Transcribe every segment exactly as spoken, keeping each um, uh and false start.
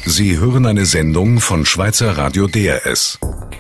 Sie hören eine Sendung von Schweizer Radio D R S.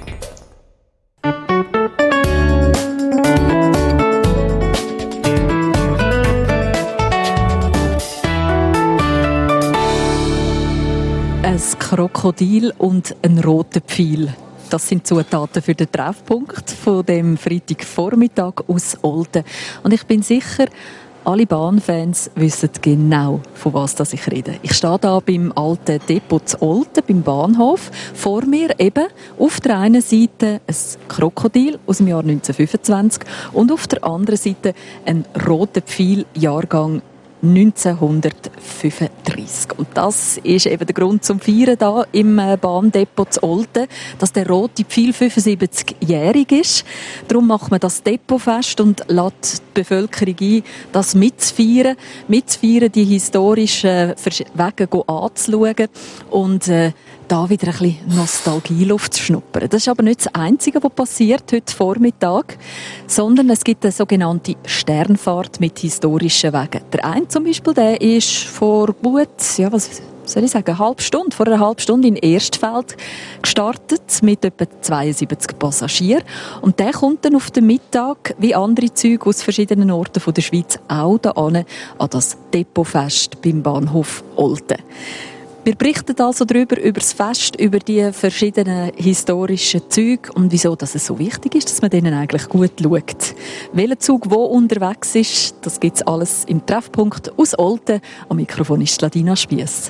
Ein Krokodil und ein roter Pfeil. Das sind Zutaten für den Treffpunkt von dem Freitagvormittag aus Olten. Und ich bin sicher, alle Bahnfans wissen genau, von was ich rede. Ich stehe hier beim alten Depot zu Olten, beim Bahnhof. Vor mir eben auf der einen Seite ein Krokodil aus dem Jahr neunzehnhundertfünfundzwanzig und auf der anderen Seite ein roter Pfeil, Jahrgang neunzehnhundertfünfunddreissig. Und das ist eben der Grund zum Feiern hier im Bahndepot zu Olten, dass der rote Pfeil fünfundsiebzigjährig ist. Darum macht man das Depotfest und lässt die Bevölkerung ein, das mitzufeiern, mitzufeiern, die historischen Wege anzuschauen und äh, da wieder ein bisschen Nostalgieluft zu schnuppern. Das ist aber nicht das Einzige, was passiert heute Vormittag, sondern es gibt eine sogenannte Sternfahrt mit historischen Wegen. Der eine zum Beispiel, der ist vor gut, ja, was soll ich sagen, eine halbe Stunde, vor einer halben Stunde in Erstfeld gestartet mit etwa zweiundsiebzig Passagieren. Und der kommt dann auf den Mittag, wie andere Züge aus verschiedenen Orten von der Schweiz, auch da an, an das Depotfest beim Bahnhof Olten. Wir berichten also darüber, über das Fest, über die verschiedenen historischen Züge und wieso dass es so wichtig ist, dass man denen eigentlich gut schaut. Welcher Zug wo unterwegs ist, das gibt es alles im Treffpunkt aus Olten. Am Mikrofon ist Ladina Spiess.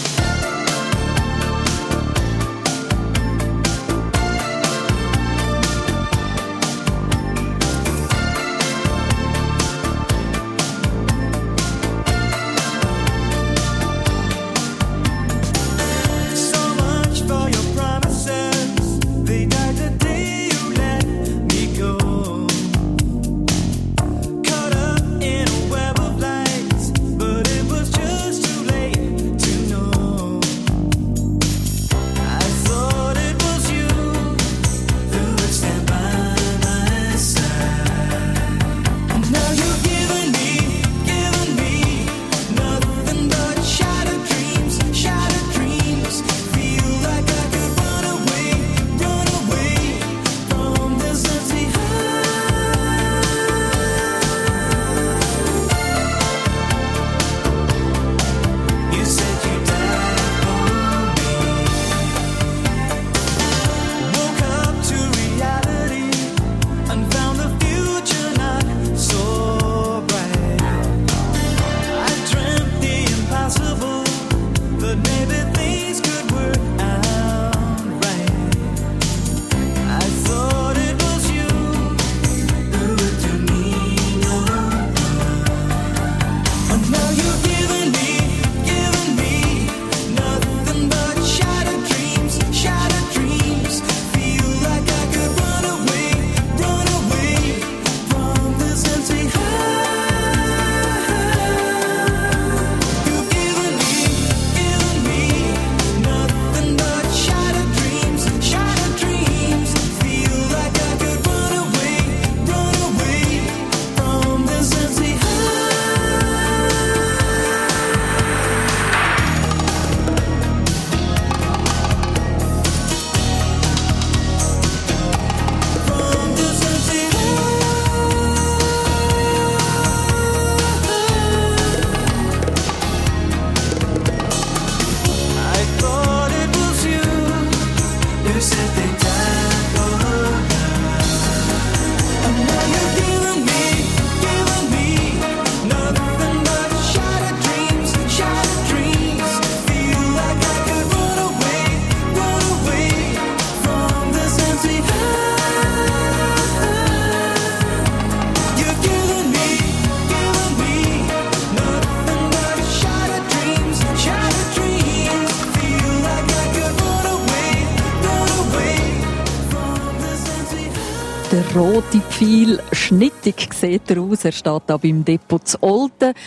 Der rote Pfeil, schnittig sieht er aus. Er steht da beim Depot zu Olten. Die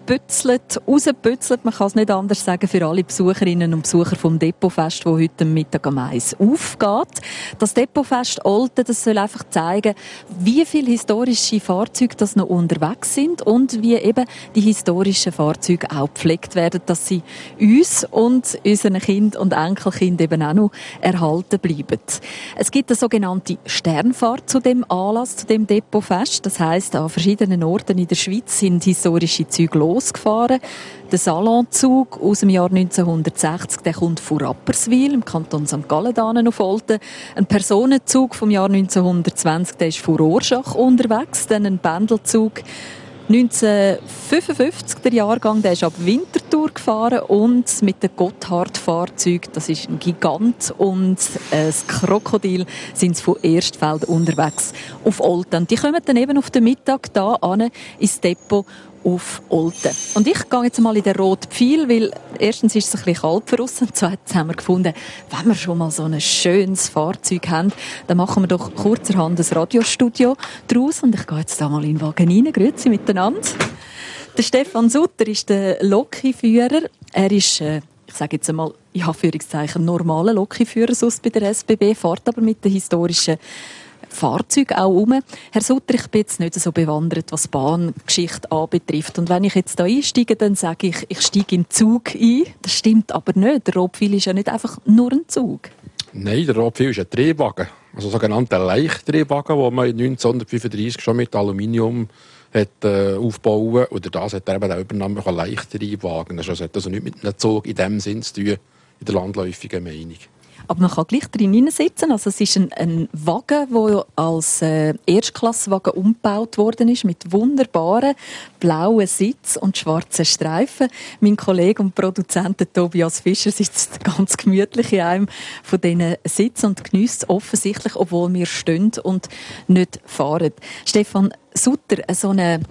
rausgebützelt, rausgebützelt, man kann es nicht anders sagen, für alle Besucherinnen und Besucher vom Depotfest, das heute Mittag um eins aufgeht. Das Depotfest Olten, das soll einfach zeigen, wie viele historische Fahrzeuge das noch unterwegs sind und wie eben die historischen Fahrzeuge auch gepflegt werden, dass sie uns und unseren Kindern und Enkelkindern eben auch noch erhalten bleiben. Es gibt eine sogenannte Sternfahrt zu dem Anlass, zu dem Depotfest. Das heisst, an verschiedenen Orten in der Schweiz sind historische Züge losgefahren. Der Salonzug aus dem Jahr neunzehnhundertsechzig, der kommt von Rapperswil im Kanton Sankt Gallen auf Olten. Ein Personenzug vom Jahr neunzehnhundertzwanzig, der ist von Rorschach unterwegs. Dann ein Pendelzug neunzehnhundertfünfundfünfzig, der Jahrgang, der ist ab Winterthur gefahren und mit dem Gotthard-Fahrzeug, das ist ein Gigant und ein Krokodil, sind sie von Erstfeld unterwegs auf Olten. Die kommen dann eben auf den Mittag da an ins Depot auf Olten. Und ich gehe jetzt mal in den roten Pfeil, weil erstens ist es ein bisschen kalt für uns und zweitens haben wir gefunden, wenn wir schon mal so ein schönes Fahrzeug haben, dann machen wir doch kurzerhand ein Radiostudio draus. Und ich gehe jetzt da mal in den Wagen rein. Grüezi miteinander. Der Stefan Sutter ist der Lokführer. Er ist, äh, ich sage jetzt einmal, in Anführungszeichen, normaler Lokführer sonst bei der S B B, fährt aber mit den historischen Fahrzeuge auch um. Herr Sutter, ich bin jetzt nicht so bewandert, was Bahngeschichte anbetrifft. Und wenn ich jetzt da einsteige, dann sage ich, ich steige in den Zug ein. Das stimmt aber nicht. Der Rotpfeil ist ja nicht einfach nur ein Zug. Nein, der Rotpfeil ist ein Triebwagen. Also ein sogenannter Leichttriebwagen, den man neunzehnhundertfünfunddreißig schon mit Aluminium hat, äh, aufbauen. Und das hat er eben auch übernommen, ein Leichttriebwagen. Das hat also nichts mit einem Zug in dem Sinn zu tun, in der landläufigen Meinung. Aber man kann gleich drin sitzen. Also es ist ein, ein Wagen, der als äh, Erstklasswagen umgebaut worden ist, mit wunderbaren blauen Sitz und schwarzen Streifen. Mein Kollege und Produzent Tobias Fischer sitzt ganz gemütlich in einem von diesen Sitzen und genießt es offensichtlich, obwohl wir stehen und nicht fahren. Stefan Sutter, so einen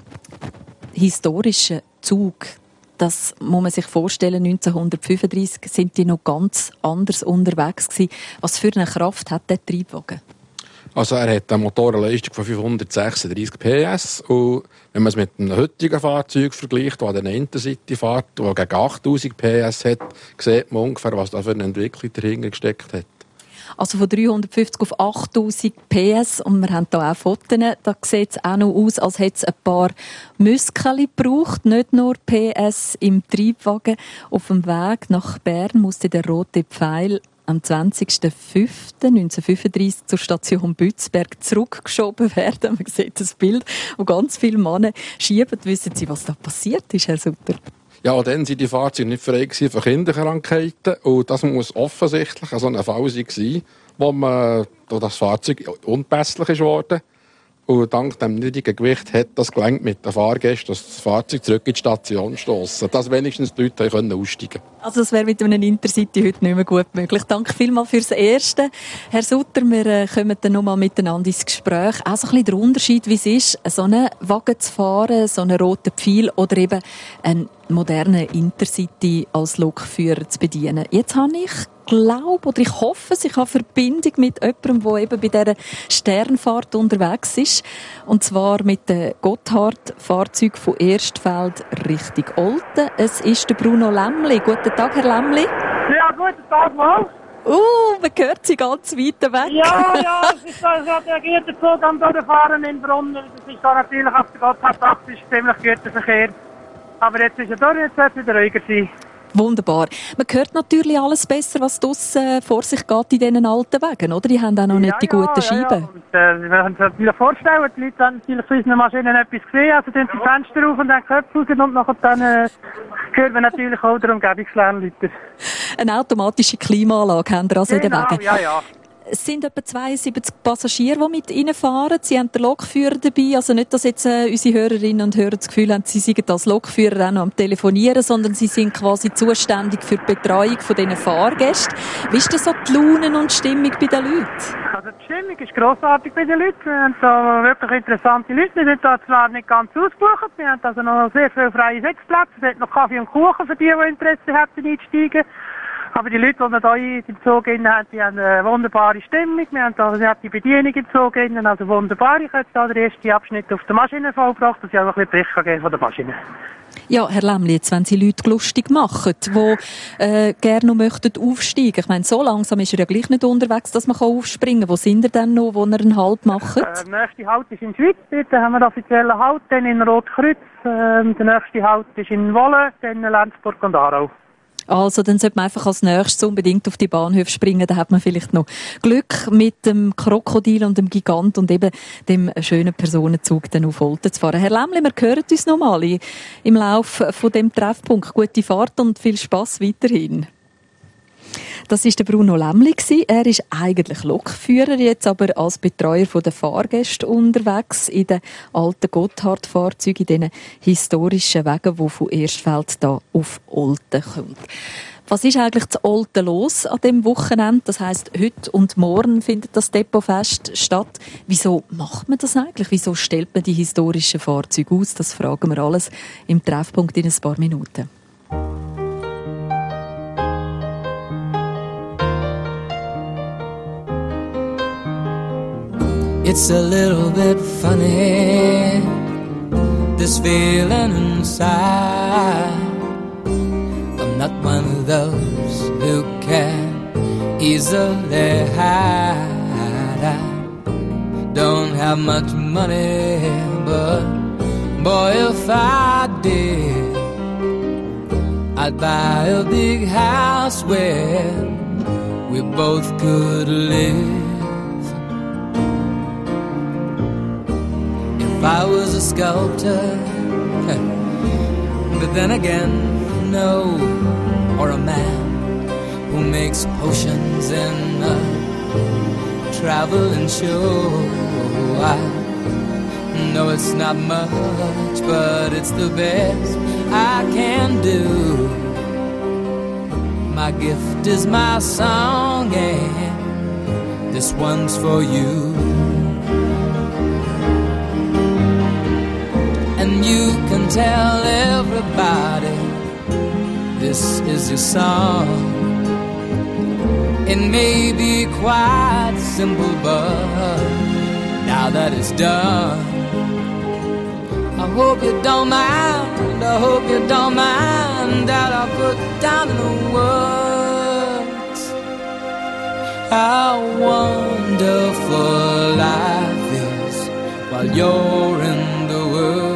historischen Zug, das muss man sich vorstellen, neunzehnhundertfünfunddreißig sind die noch ganz anders unterwegs gewesen. Was für eine Kraft hat der Triebwagen? Also er hat eine Motorenleistung von fünfhundertsechsunddreißig P S und wenn man es mit einem heutigen Fahrzeug vergleicht, das eine Intercity fährt, das gegen achttausend P S hat, sieht man ungefähr, was da für eine Entwicklung dahinter gesteckt hat. Also von dreihundertfünfzig auf achttausend P S und wir haben hier auch Fotos, da sieht es auch noch aus, als hätte es ein paar Muskeln gebraucht, nicht nur P S im Triebwagen. Auf dem Weg nach Bern musste der rote Pfeil am zwanzigsten fünften neunzehnhundertfünfunddreißig zur Station Bützberg zurückgeschoben werden. Man sieht das Bild, wo ganz viele Männer schieben. Wissen Sie, was da passiert ist, Herr Sutter? Ja, dann waren die Fahrzeuge nicht frei für Kinderkrankheiten. Und das muss offensichtlich so ein Fall sein, wo man durch das Fahrzeug unpässlich ist worden. Und dank dem niedrigen Gewicht hat das gelangt mit den Fahrgästen, dass das Fahrzeug zurück in die Station stossen. Dass wenigstens die Leute können aussteigen können. Also das wäre mit einem Intercity heute nicht mehr gut möglich. Danke vielmals fürs Erste. Herr Sutter, wir äh, kommen dann noch mal miteinander ins Gespräch. Auch so ein bisschen der Unterschied, wie es ist, so einen Wagen zu fahren, so einen roten Pfeil oder eben einen modernen Intercity als Lokführer zu bedienen. Jetzt habe ich glaube oder ich hoffe, ich habe Verbindung mit jemandem, der eben bei dieser Sternfahrt unterwegs ist. Und zwar mit dem Gotthard-Fahrzeug von Erstfeld Richtung Olten. Es ist der Bruno Lämmli. Guten Tag, Herr Lämmli. Ja, guten Tag, mal. Uh, man hört Sie ganz weit weg. Ja, ja, es ist da, so der gierte Zug am Fahren in Brunnen. Das ist da natürlich auf der Gotthardachse ziemlich guter Verkehr. Aber jetzt ist er da, jetzt wird es wieder ruhiger sein. Wunderbar. Man hört natürlich alles besser, was draussen vor sich geht in diesen alten Wegen, oder? Die haben auch noch nicht ja, die guten ja, Scheiben. Ja, und, äh, wir können uns natürlich vorstellen, die Leute haben natürlich von unseren Maschinen etwas gesehen, also tun die Fenster auf und dann Köpfe raus und nachher dann äh, hören wir natürlich auch der Umgebungslärm weiter. Eine automatische Klimaanlage haben wir also Genau, in den Wegen. Ja, ja. Es sind etwa zweiundsiebzig Passagiere, die mit Ihnen fahren. Sie haben den Lokführer dabei. Also nicht, dass jetzt äh, unsere Hörerinnen und Hörer das Gefühl haben, sie seien als Lokführer auch noch am Telefonieren, sondern sie sind quasi zuständig für die Betreuung von diesen Fahrgästen. Wie ist denn so die Laune und die Stimmung bei den Leuten? Also die Stimmung ist grossartig bei den Leuten. Wir haben so wirklich interessante Leute. Wir sind da zwar nicht ganz ausgebucht. Wir haben also noch sehr viele freie Sitzplätze. Es hat noch Kaffee und Kuchen für die, die Interesse hätten einzusteigen. Aber die Leute, die wir hier im Zug haben, die haben eine wunderbare Stimmung. Wir haben da eine die Bedienung im Zug, also wunderbar. Ich habe da den ersten Abschnitt auf der Maschine vollgebracht, dass ich auch noch ein bisschen Bericht geben von der Maschine. Ja, Herr Lämmli, jetzt, wenn Sie Leute lustig machen, die äh, gerne noch möchten aufsteigen. Ich meine, so langsam ist er ja gleich nicht unterwegs, dass man aufspringen kann. Wo sind ihr denn noch, wo ihr einen Halt macht? Äh, der nächste Halt ist in Schwyz, dort haben wir den offiziellen Halt, dann in Rotkreuz. Äh, der nächste Halt ist in Wolle, dann in Lenzburg und Aarau. Also, dann sollte man einfach als nächstes unbedingt auf die Bahnhöfe springen. Da hat man vielleicht noch Glück mit dem Krokodil und dem Gigant und eben dem schönen Personenzug dann auf Olten zu fahren. Herr Lämmli, wir hören uns noch mal im Laufe von dem Treffpunkt. Gute Fahrt und viel Spass weiterhin. Das war der Bruno Lämmli. Er ist eigentlich Lokführer, jetzt aber als Betreuer der Fahrgäste unterwegs in den alten Gotthard-Fahrzeugen, in diesen historischen Wegen, die von Erstfeld da auf Olten kommen. Was ist eigentlich zu Olten los an diesem Wochenende? Das heisst, heute und morgen findet das Depotfest statt. Wieso macht man das eigentlich? Wieso stellt man die historischen Fahrzeuge aus? Das fragen wir alles im Treffpunkt in ein paar Minuten. It's a little bit funny, this feeling inside. I'm not one of those who can easily hide. I don't have much money, but boy, if I did, I'd buy a big house where we both could live. If I was a sculptor, but then again, no, or a man who makes potions in a traveling show. I know it's not much, but it's the best I can do. My gift is my song, and this one's for you. And you can tell everybody this is your song. It may be quite simple, but now that it's done, I hope you don't mind, I hope you don't mind that I put down in the words how wonderful life is while you're in the world.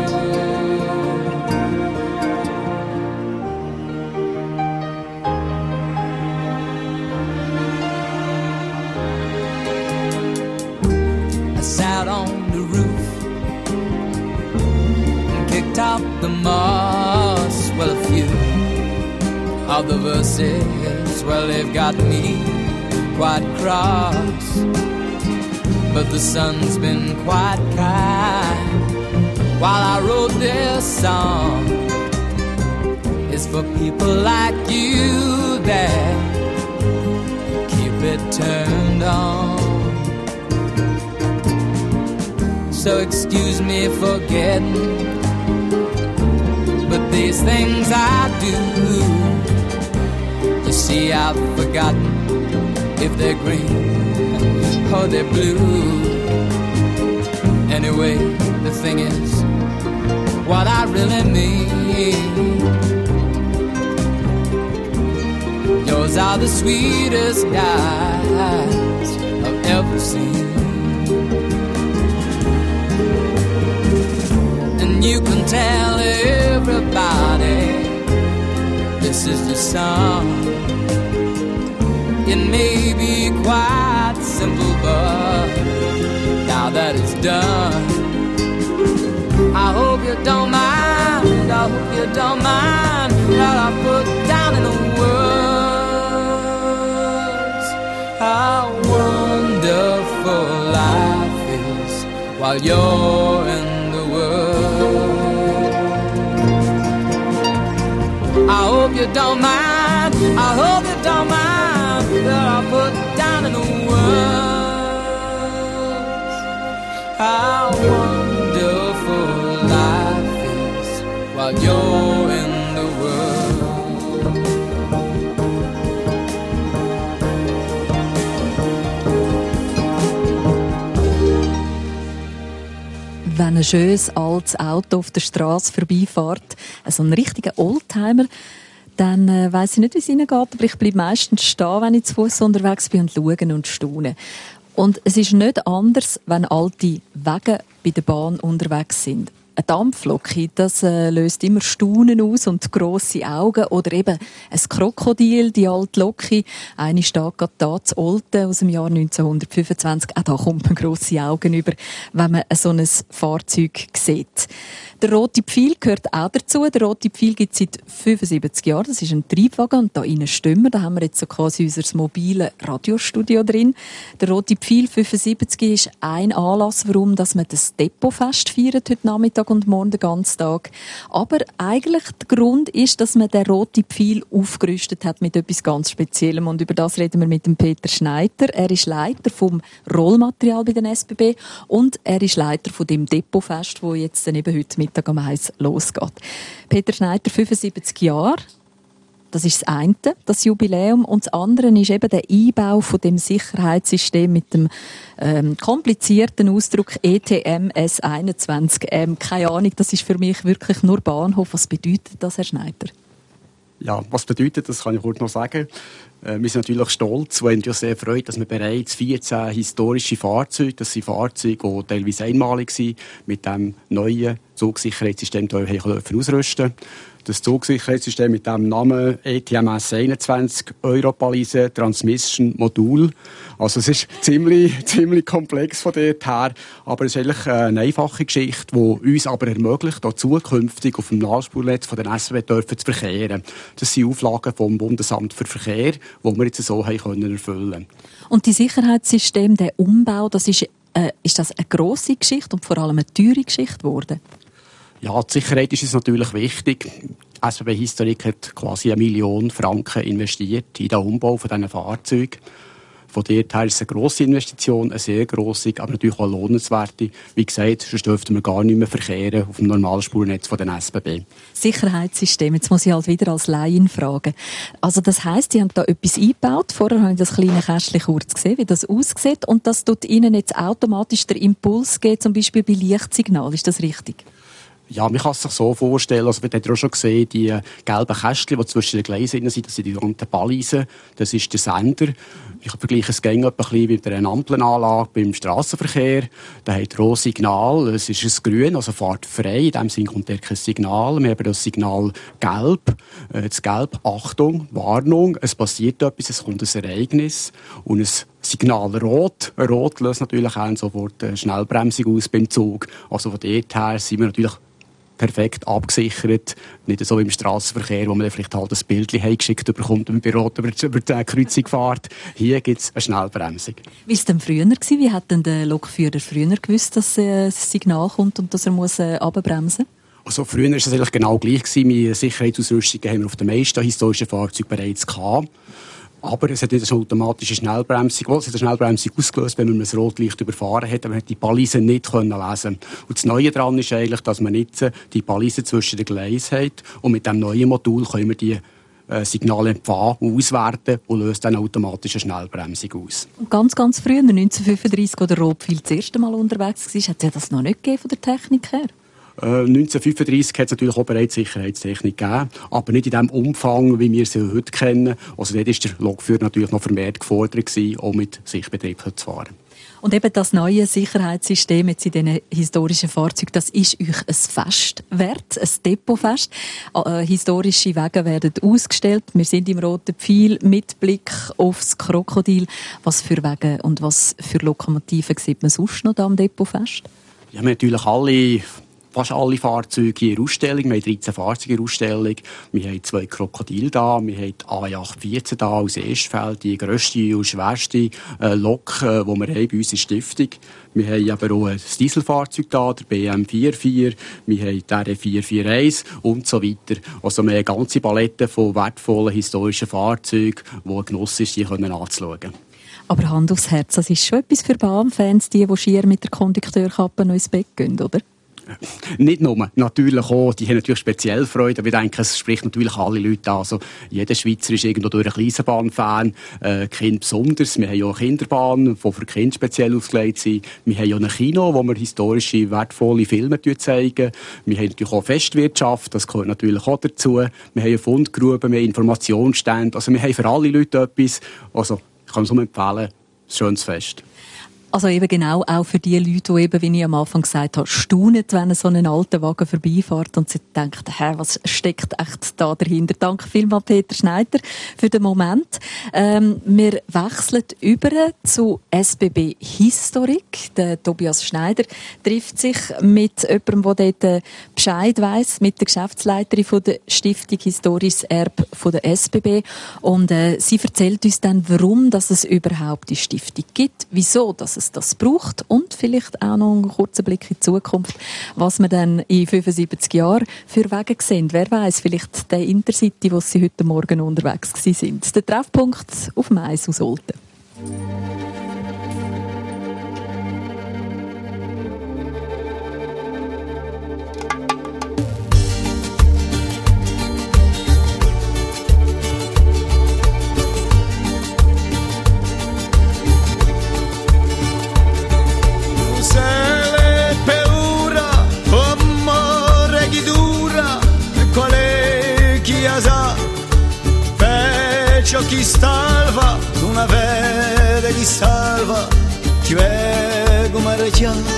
I sat on the roof and kicked out the moss. Well, a few of the verses, well, they've got me quite cross, but the sun's been quite kind while I wrote this song. It's for people like you that keep it turned on. So excuse me for getting, but these things I do, you see, I've forgotten if they're green or they're blue. Anyway, the thing is, what I really mean, yours are the sweetest eyes I've ever seen. And you can tell everybody this is the song. It may be quite simple, but now that it's done, I hope you don't mind, I hope you don't mind that I put down in the words how wonderful life is while you're in the world. I hope you don't mind, I hope you don't mind that I put down in the words how wonderful life is while you're in the world. wenn ein schönes altes Auto auf der Straße vorbeifährt, so ein richtiger Oldtimer, dann äh, weiss ich nicht, wie es Ihnen geht, aber ich bleibe meistens stehen, wenn ich zu Fuss unterwegs bin und schauen und staunen. Und es ist nicht anders, wenn alte Wege bei der Bahn unterwegs sind. Eine Dampflok, das äh, löst immer Staunen aus und grosse Augen. Oder eben ein Krokodil, die alte Loki. Eine steht gerade da, zu Olten, aus dem Jahr neunzehnhundertfünfundzwanzig. Auch da kommt man grosse Augen über, wenn man so ein Fahrzeug sieht. Der rote Pfeil gehört auch dazu. Der rote Pfeil gibt es seit fünfundsiebzig Jahren. Das ist ein Triebwagen und da innen stimmen wir. Da haben wir jetzt so quasi unser mobiles Radiostudio drin. Der rote Pfeil fünfundsiebzig ist ein Anlass, warum dass man das Depotfest feiert heute Nachmittag und morgen den ganzen Tag. Aber eigentlich der Grund ist, dass man den roten Pfeil aufgerüstet hat mit etwas ganz Speziellem. Und über das reden wir mit dem Peter Schneider. Er ist Leiter vom Rollmaterial bei den S B B und er ist Leiter von dem Depotfest, wo jetzt dann eben heute Mittag am eins losgeht. Peter Schneider, fünfundsiebzig Jahre. Das ist das eine, das Jubiläum. Und das andere ist eben der Einbau von dem Sicherheitssystem mit dem ähm, komplizierten Ausdruck E T M S einundzwanzig. Ähm, keine Ahnung, das ist für mich wirklich nur Bahnhof. Was bedeutet das, Herr Schneider? Ja, was bedeutet das, kann ich kurz noch sagen. Wir sind natürlich stolz und uns sehr freut, dass wir bereits vierzehn historische Fahrzeuge, das sind Fahrzeuge, die teilweise einmalig sind, mit dem neuen Zugsicherheitssystem ausrüsten. Das Zugsicherheitssystem mit dem Namen E T M S einundzwanzig Europalise Transmission Modul. Also es ist ziemlich, ziemlich komplex von dort her, aber es ist eigentlich eine einfache Geschichte, die uns aber ermöglicht, auch zukünftig auf dem Nahspurnetz von den S B B dürfen zu verkehren. Das sind Auflagen vom Bundesamt für Verkehr, die wir jetzt so haben können erfüllen. Und die Sicherheitssysteme, der Umbau, das ist, äh, ist das eine grosse Geschichte und vor allem eine teure Geschichte geworden? Ja, die Sicherheit ist uns natürlich wichtig. Die S B B Historik hat quasi eine Million Franken investiert in den Umbau von diesen Fahrzeugen. Von dort her ist es eine grosse Investition, eine sehr grosse, aber natürlich auch eine lohnenswerte. Wie gesagt, sonst dürften wir gar nicht mehr verkehren auf dem normalen Spurnetz von den S B B. Sicherheitssystem, jetzt muss ich halt wieder als Laien fragen. Also das heisst, Sie haben da etwas eingebaut. Vorher habe ich das kleine Kästchen kurz gesehen, wie das aussieht. Und das tut Ihnen jetzt automatisch den Impuls geben, zum Beispiel bei Lichtsignal. Ist das richtig? Ja, man kann es sich so vorstellen, also wir haben auch schon gesehen, die gelben Kästchen, die zwischen den Gleisen sind, das sind die sogenannten Balisen, das ist der Sender. Ich vergleiche es gerne ein bisschen mit einer Ampelanlage beim Strassenverkehr. Da hat ein Signal, es ist ein Grün, also fährt frei, in dem Sinne kommt kein Signal. Wir haben das Signal Gelb, das Gelb, Achtung, Warnung, es passiert etwas, es kommt ein Ereignis und ein Signal Rot. Rot löst natürlich auch sofort eine Schnellbremsung aus beim Zug. Also von dort her sind wir natürlich perfekt abgesichert. Nicht so wie im Strassenverkehr, wo man vielleicht halt ein Bild geschickt bekommt, wenn man bei Rot über die Kreuzung fährt. Hier gibt es eine Schnellbremsung. Wie war es denn früher gewesen? Wie hat denn der Lokführer früher gewusst, dass äh, das Signal kommt und dass er muss äh, runterbremsen muss? Also früher war es eigentlich genau gleich gewesen. Wir Sicherheitsausrüstungen haben wir auf den meisten historischen Fahrzeugen bereits gehabt. Aber es hat nicht eine automatische Schnellbremsung. Es hat eine Schnellbremsung ausgelöst, wenn man das Rotlicht überfahren hat, aber man hat die Balisen nicht lesen können. Und das Neue daran ist eigentlich, dass man jetzt die Balisen zwischen den Gleisen hat. Und mit diesem neuen Modul können wir die äh, Signale empfangen und auswerten und löst dann automatisch eine Schnellbremsung aus. Und ganz, ganz früher, neunzehnhundertfünfunddreissig, als der Rotpfeil das erste Mal unterwegs war, hat es ja das noch nicht gegeben von der Technik her? neunzehnhundertfünfunddreissig hat es natürlich auch bereits Sicherheitstechnik gegeben, aber nicht in dem Umfang, wie wir sie heute kennen. Also dort war der Lokführer natürlich noch vermehrt gefordert gewesen, um mit Sichtbetrieb zu fahren. Und eben das neue Sicherheitssystem jetzt in diesen historischen Fahrzeugen, das ist euch ein Fest wert, ein Depotfest. Äh, historische Wege werden ausgestellt. Wir sind im Roten Pfeil mit Blick aufs Krokodil. Was für Wege und was für Lokomotiven sieht man sonst noch da am Depotfest? Ja, wir haben natürlich alle... Fast alle Fahrzeuge in der Ausstellung. Wir haben dreizehn Fahrzeuge in der Ausstellung. Wir haben zwei Krokodile da. Wir haben die A I acht vierzehn da aus Estfeld, die grösste und schwerste äh, Lok, äh, die wir haben bei uns in Stiftung. Wir haben aber auch ein Dieselfahrzeug da, der B M vierundvierzig. Wir haben die R E vier vier eins und so weiter. Also wir haben eine ganze Palette von wertvollen historischen Fahrzeugen, die ein Genuss ist, die anzuschauen. Aber Hand aufs Herz, das ist schon etwas für Bahnfans, die, die schier mit der Kondukteuskappe noch ins Bett gehen, oder? Nicht nur, natürlich auch, die haben natürlich speziell Freude, aber ich denke, es spricht natürlich alle Leute an. Also, jeder Schweizer ist irgendwo durch eine Eisenbahn-Fan, äh, Kind besonders. Wir haben ja eine Kinderbahn, die für Kinder speziell ausgelegt sind. Wir haben ja ein Kino, wo wir historische, wertvolle Filme zeigen. Wir haben natürlich auch Festwirtschaft, das gehört natürlich auch dazu. Wir haben eine Fundgrube, wir haben Informationsstände. Also, wir haben für alle Leute etwas. Also, ich kann es nur empfehlen, ein schönes Fest. Also eben genau auch für die Leute, die eben, wie ich am Anfang gesagt habe, staunen, wenn so ein alter Wagen vorbeifährt und sie denken, hä, was steckt echt da dahinter? Danke vielmals, Peter Schneider, für den Moment. Ähm, wir wechseln über zu S B B Historik. Der Tobias Schneider trifft sich mit jemandem, der dort Bescheid weiss, mit der Geschäftsleiterin von der Stiftung Historisches Erbe von der S B B. Und äh, sie erzählt uns dann, warum dass es überhaupt die Stiftung gibt, wieso dass es das braucht und vielleicht auch noch einen kurzen Blick in die Zukunft, was wir dann in fünfundsiebzig Jahren für Wege sehen. Wer weiss, vielleicht der Intercity, wo sie heute Morgen unterwegs sind. Der Treffpunkt auf dem Eis aus Olten. Chi salva, una vede chi salva, ti vego mareggiare.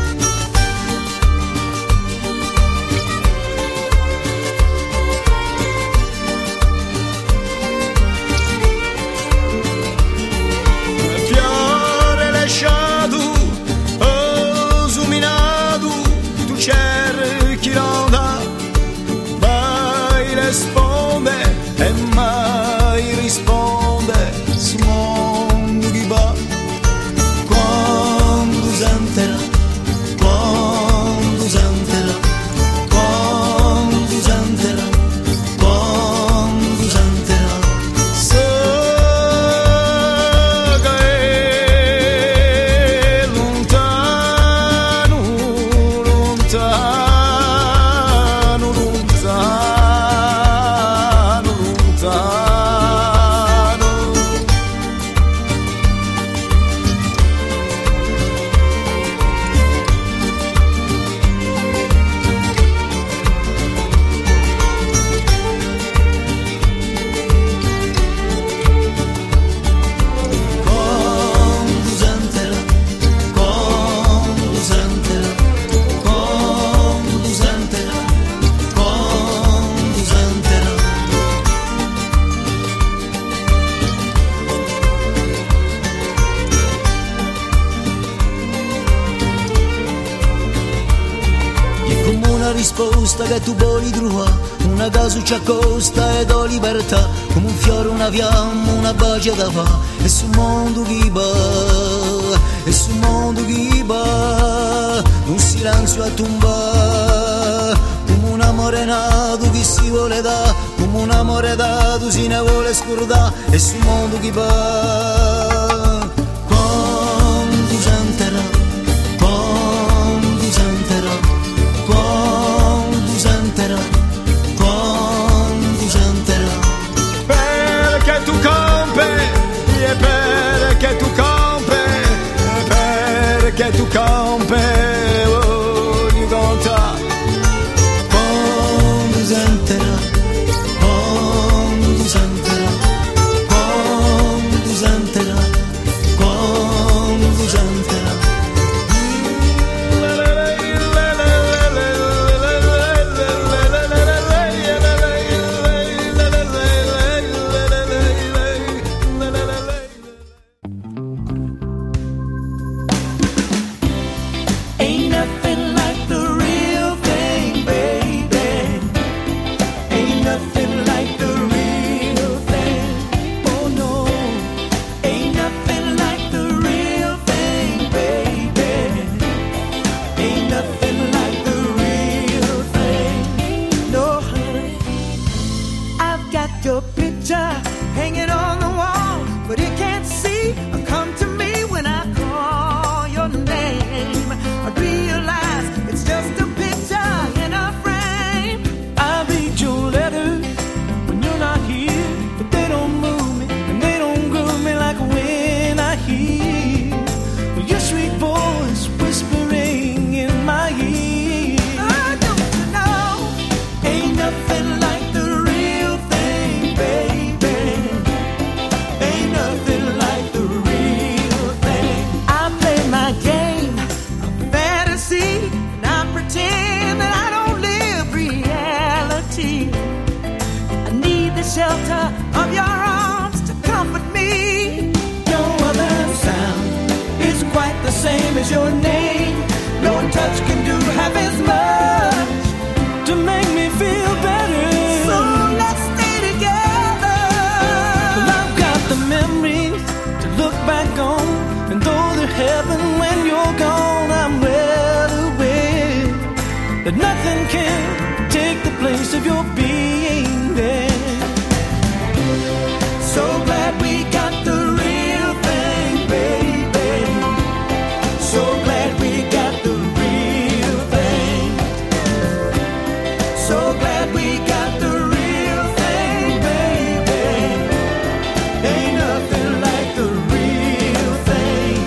Fiore lasciato, oh suminato, tu cerchi l'onda, vai le sponde e mai risponde su mondo che va quando sentirà, quando sentirà, quando sentirà, quando sentirà so che è lontano, lontano, lontano, lontano. Risposta che tu vuoi trovare, una casa ci accosta e do libertà, come un fiore, una fiamma, una bacia da fa, e sul mondo chi va, e sul mondo chi va, un silenzio a tomba, come un amore nato che si vuole da, come un amore dato si ne vuole scordare, e sul mondo chi va, quando sentirà, quando sentirà, quando sentirà, quando sentirà, perché tu campi, e perché tu campi, e perché tu campi, voglio contare, quando sentirà, quando sentirà, quando sentirà, quando sentirà. Just a picture. that nothing can take the place of your being there. So glad we got the real thing, baby. So glad we got the real thing. So glad we got the real thing, baby. Ain't nothing like the real thing.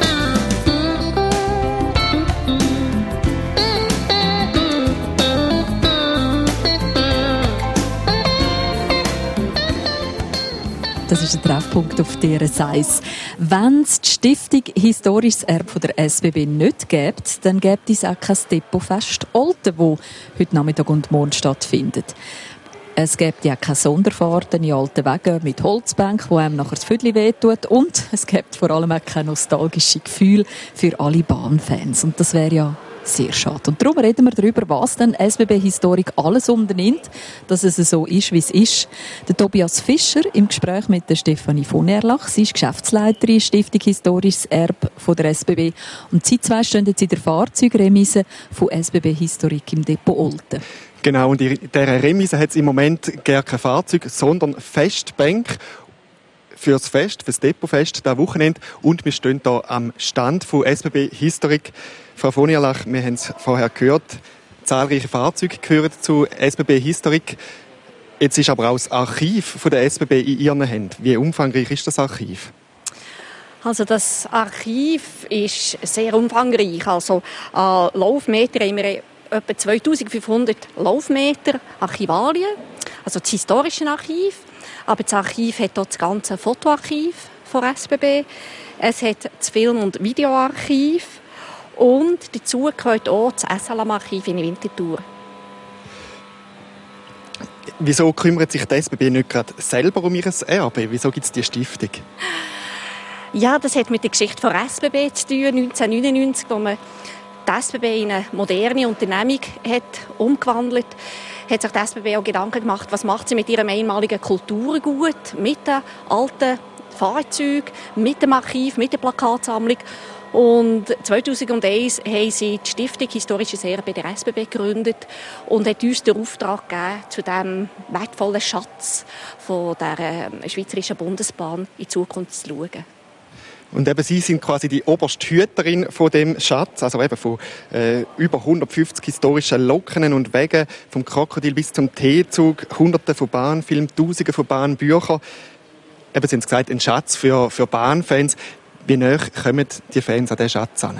Das ist ein Treffpunkt auf D R S eins. Wenn es die Stiftung Historisches Erbe von der S B B nicht gäbe, dann gäbe es auch kein Depotfest Olten, das heute Nachmittag und morgen stattfindet. Es gäbe ja keine Sonderfahrten in alten Wegen mit Holzbänken, wo einem nachher das Viertel wehtut. Und es gäbe vor allem auch kein nostalgisches Gefühl für alle Bahnfans. Und das wäre ja sehr schade. Und darum reden wir darüber, was denn S B B Historik alles unternimmt, dass es so ist, wie es ist. Der Tobias Fischer im Gespräch mit der Stefanie von Erlach. Sie ist Geschäftsleiterin Stiftung Historisches Erbe von der S B B. Und sie zwei stehen jetzt in der Fahrzeugremise von S B B Historik im Depot Olten. Genau, und in dieser Remise hat es im Moment gar kein Fahrzeug, sondern Festbänke fürs Fest, fürs Depotfest, dieses Wochenende. Und wir stehen hier am Stand von S B B Historik. Frau von Erlach, wir haben es vorher gehört, zahlreiche Fahrzeuge gehören zu S B B Historik. Jetzt ist aber auch das Archiv von der S B B in Ihren Händen. Wie umfangreich ist das Archiv? Also das Archiv ist sehr umfangreich. Also an Laufmeter haben wir etwa zweitausendfünfhundert Laufmeter Archivalien, also das historische Archiv. Aber das Archiv hat auch das ganze Fotoarchiv von S B B. Es hat das Film- und Videoarchiv. Und dazu gehört auch das S L M-Archiv in Winterthur. Wieso kümmert sich die S B B nicht gerade selber um ihr Erbe? Wieso gibt es die Stiftung? Ja, das hat mit der Geschichte von S B B zu tun, neunzehnhundertneunundneunzig, wo man die S B B in eine moderne Unternehmung hat umgewandelt hat, hat sich die S B B auch Gedanken gemacht, was macht sie mit ihrem einmaligen Kulturgut, mit den alten Fahrzeugen, mit dem Archiv, mit der Plakatsammlung. Und zweitausendeins haben sie die Stiftung Historisches Erbe der S B B gegründet und hat uns den Auftrag gegeben, zu diesem wertvollen Schatz von der Schweizerischen Bundesbahn in Zukunft zu schauen. Und eben Sie sind quasi die oberste Hüterin von dem Schatz, also eben von äh, über hundertfünfzig historischen Loken und Wegen, vom Krokodil bis zum T-Zug, Hunderte von Bahnfilmen, Tausende von Bahnbüchern. Eben, Sie haben gesagt, ein Schatz für, für Bahnfans. Wie nahe kommen die Fans an diesen Schatz an?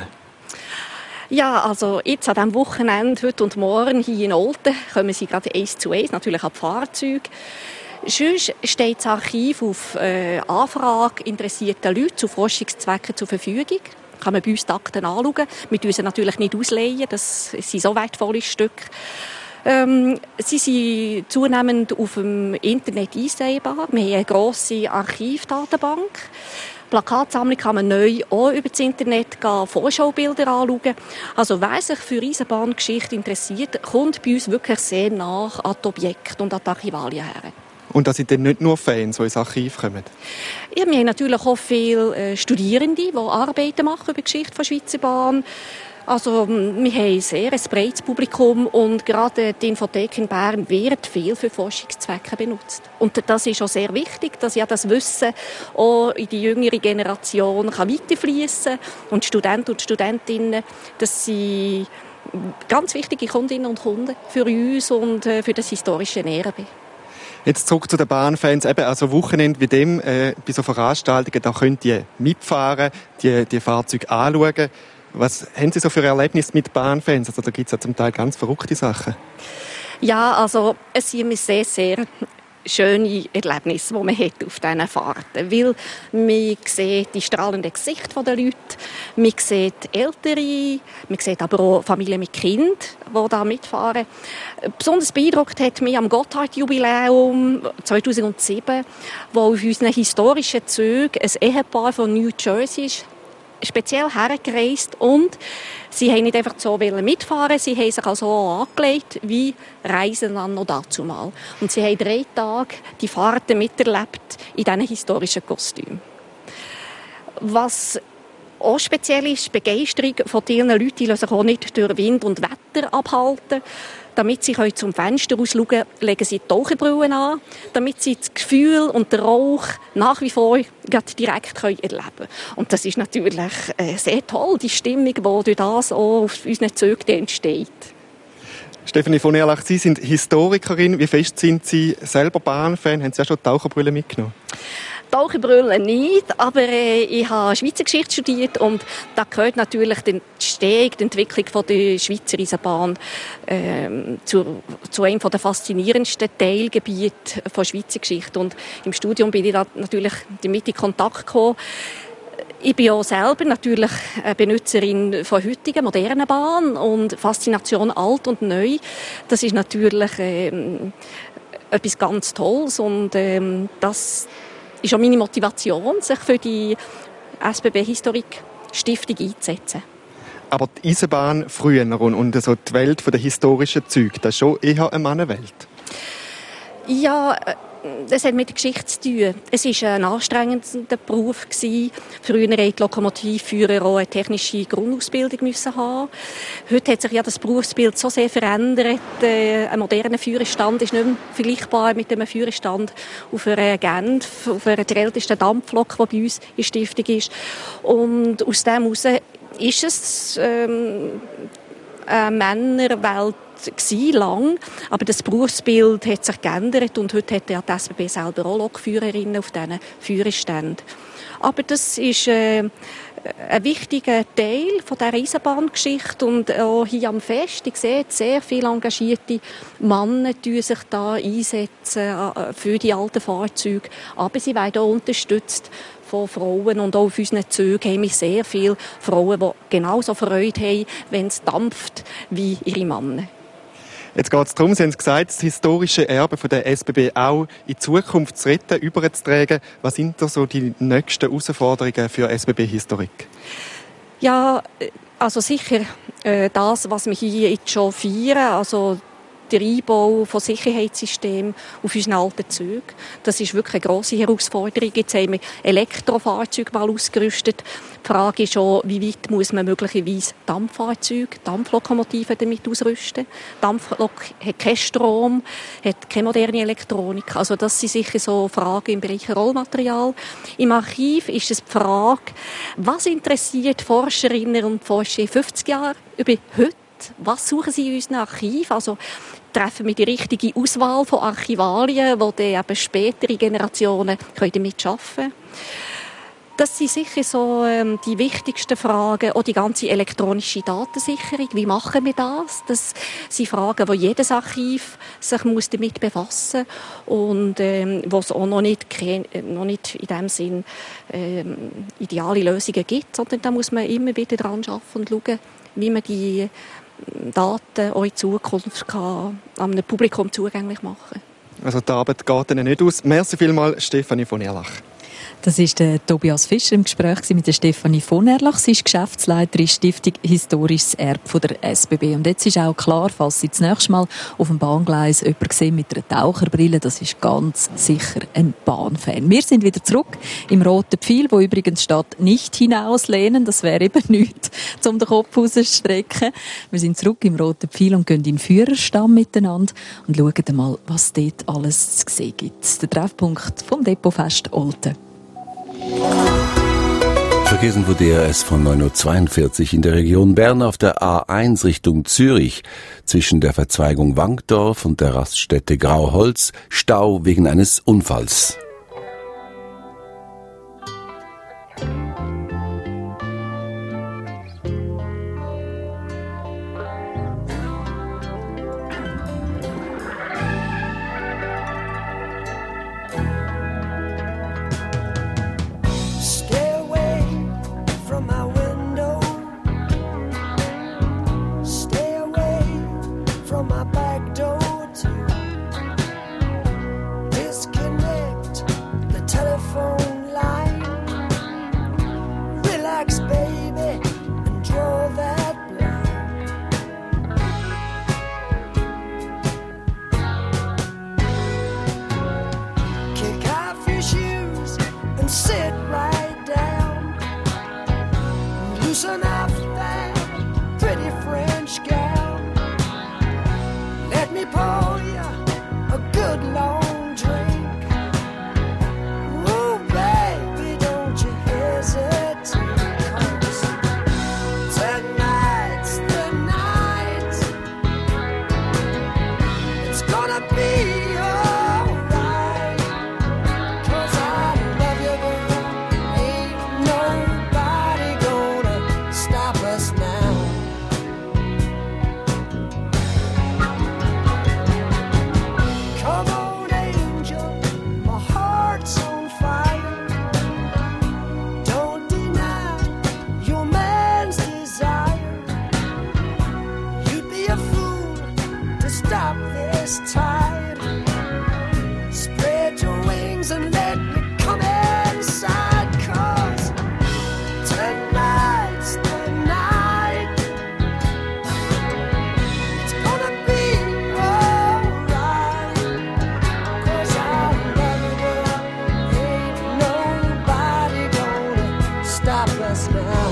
Ja, also jetzt an diesem Wochenende, heute und morgen hier in Olten, kommen sie gerade eins zu eins, natürlich an die Fahrzeuge. Sonst steht das Archiv auf äh, Anfrage interessierter Leute zu Forschungszwecken zur Verfügung. Kann man bei uns die Akten anschauen. Wir dürfen sie natürlich nicht ausleihen, das sind so wertvolle Stücke. Ähm, sie sind zunehmend auf dem Internet einsehbar. Wir haben eine grosse Archivdatenbank. Plakatsammlung kann man neu auch über das Internet gehen, Vorschaubilder anschauen. Also wer sich für Eisenbahngeschichte interessiert, kommt bei uns wirklich sehr nach an die Objekte und an die Archivalien her. Und das sind dann nicht nur Fans, die ins Archiv kommen? Ja, wir haben natürlich auch viele äh, Studierende, die Arbeiten machen über die Geschichte der Schweizer Bahn. Also wir haben sehr ein breites Publikum und gerade die Infothek in Bern wird viel für Forschungszwecke benutzt. Und das ist auch sehr wichtig, dass ja das Wissen auch in die jüngere Generation kann weiterfließen und die Studenten und Studentinnen, dass sie ganz wichtige Kundinnen und Kunden für uns und für das historische Erbe. Jetzt zurück zu den Bahnfans. Eben, also Wochenende wie dem, äh, bei so Veranstaltungen, da könnt ihr mitfahren, die, die Fahrzeuge anschauen. Was haben Sie so für Erlebnisse mit Bahnfans? Also da gibt es ja zum Teil ganz verrückte Sachen. Ja, also es sind mir sehr, sehr schöne Erlebnisse, die man hat auf diesen Fahrten. Weil man sieht die strahlenden Gesichter der Leute, man sieht Ältere, man sieht aber auch Familien mit Kindern, die da mitfahren. Besonders beeindruckt hat mich am Gotthard-Jubiläum zweitausendsieben, wo auf unseren historischen Zügen ein Ehepaar von New Jersey ist speziell hergereist und sie haben nicht einfach so mitfahren, sie haben sich also auch angelegt wie Reisen an noch dazumal. Und sie haben drei Tage die Fahrten miterlebt in diesen historischen Kostümen. Was auch speziell ist, die Begeisterung von vielen Leuten, die sich auch nicht durch Wind und Wetter abhalten. Damit sie zum Fenster rausschauen können, legen sie die Taucherbrillen an, damit sie das Gefühl und den Rauch nach wie vor direkt erleben können. Und das ist natürlich äh, sehr toll, die Stimmung, die durch das auch auf unseren Zügen entsteht. Stefanie von Erlach, Sie sind Historikerin. Wie fest sind Sie selber Bahnfan? Haben Sie auch schon Taucherbrillen mitgenommen? Taucherbrille nicht, aber äh, ich habe Schweizer Geschichte studiert und da gehört natürlich die Entstehung, die Entwicklung von der Schweizer Eisenbahn äh, zu, zu einem der faszinierendsten Teilgebiete von Schweizer Geschichte. Und im Studium bin ich da natürlich damit in Kontakt gekommen. Ich bin auch selber natürlich eine Benutzerin von heutigen, modernen Bahnen und Faszination alt und neu. Das ist natürlich ähm, etwas ganz Tolles und ähm, das ist auch meine Motivation, sich für die S B B-Historik-Stiftung einzusetzen. Aber die Eisenbahn früher und so die Welt der historischen Züge, das ist schon eher eine Mannenwelt. Ja, das hat mit der Geschichte zu tun. Es war ein anstrengender Beruf. Früher mussten die Lokomotivführer auch eine technische Grundausbildung haben. Heute hat sich ja das Berufsbild so sehr verändert. Ein moderner Führerstand ist nicht mehr vergleichbar mit einem Führerstand auf einer Genf, auf einer der ältesten Dampflok, die bei uns in der Stiftung ist. Und aus dem heraus ist es ähm, eine Männerwelt lang, aber das Berufsbild hat sich geändert und heute hat ja die S B B selber auch Lokführerinnen auf diesen Führerständen. Aber das ist äh, ein wichtiger Teil von dieser Eisenbahngeschichte und auch hier am Fest, ich sehe sehr viele engagierte Männer, die sich da einsetzen für die alten Fahrzeuge, aber sie werden auch unterstützt von Frauen und auch auf unseren Zügen haben wir sehr viele Frauen, die genauso Freude haben, wenn es dampft, wie ihre Männer. Jetzt geht es darum, Sie haben es gesagt, das historische Erbe von der S B B auch in Zukunft zu retten, überzutragen. Was sind da so die nächsten Herausforderungen für S B B-Historik? Ja, also sicher äh, das, was wir hier jetzt schon feiern, also der Einbau von Sicherheitssystemen auf unseren alten Zügen. Das ist wirklich eine grosse Herausforderung. Jetzt haben wir Elektrofahrzeuge mal ausgerüstet. Die Frage ist auch, wie weit muss man möglicherweise Dampffahrzeuge, Dampflokomotiven damit ausrüsten. Dampflok hat keinen Strom, hat keine moderne Elektronik. Also das sind sicher so Fragen im Bereich Rollmaterial. Im Archiv ist es die Frage, was interessiert Forscherinnen und Forscher in fünfzig Jahren über heute? Was suchen sie in unserem Archiv? Also treffen wir die richtige Auswahl von Archivalien, die dann eben spätere Generationen damit arbeiten können. Das sind sicher so ähm, die wichtigsten Fragen. Auch die ganze elektronische Datensicherung. Wie machen wir das? Das sind Fragen, die jedes Archiv sich muss damit befassen muss und ähm, wo es auch noch nicht, noch nicht in dem Sinn ähm, ideale Lösungen gibt, sondern da muss man immer wieder dran arbeiten und schauen, wie man die Daten auch in Zukunft kann einem Publikum zugänglich machen kann. Also die Arbeit geht Ihnen nicht aus. Merci vielmals, Stefanie von Erlach. Das war der Tobias Fischer im Gespräch mit der Stefanie von Erlach. Sie ist Geschäftsleiterin Stiftung Historisches Erbe der S B B. Und jetzt ist auch klar, falls Sie das nächste Mal auf dem Bahngleis jemanden sehen mit einer Taucherbrille, das ist ganz sicher ein Bahnfan. Wir sind wieder zurück im Roten Pfeil, wo übrigens steht «nicht hinauslehnen». Das wäre eben nichts, um den Kopf rauszustrecken. Wir sind zurück im Roten Pfeil und gehen in den Führerstamm miteinander und schauen mal, was dort alles zu sehen gibt. Der Treffpunkt vom Depotfest Olten. Verkehrsinfo D R S von neun Uhr zweiundvierzig in der Region Bern auf der A eins Richtung Zürich. Zwischen der Verzweigung Wankdorf und der Raststätte Grauholz Stau wegen eines Unfalls. Disconnect Loosen up that pretty French gal. Let me pour you a good long drink. Ooh, baby, don't you hesitate. 'Cause tonight's the night. It's gonna be alright. 'Cause I love you, girl. Ain't nobody gonna stop us now. Come on, angel, my heart's on fire. Don't deny your man's desire. You'd be a fool to stop this tide. Spread your wings and let me come inside. 'Cause tonight's the night. It's gonna be alright. 'Cause I love you, girl. Ain't nobody gonna stop us now.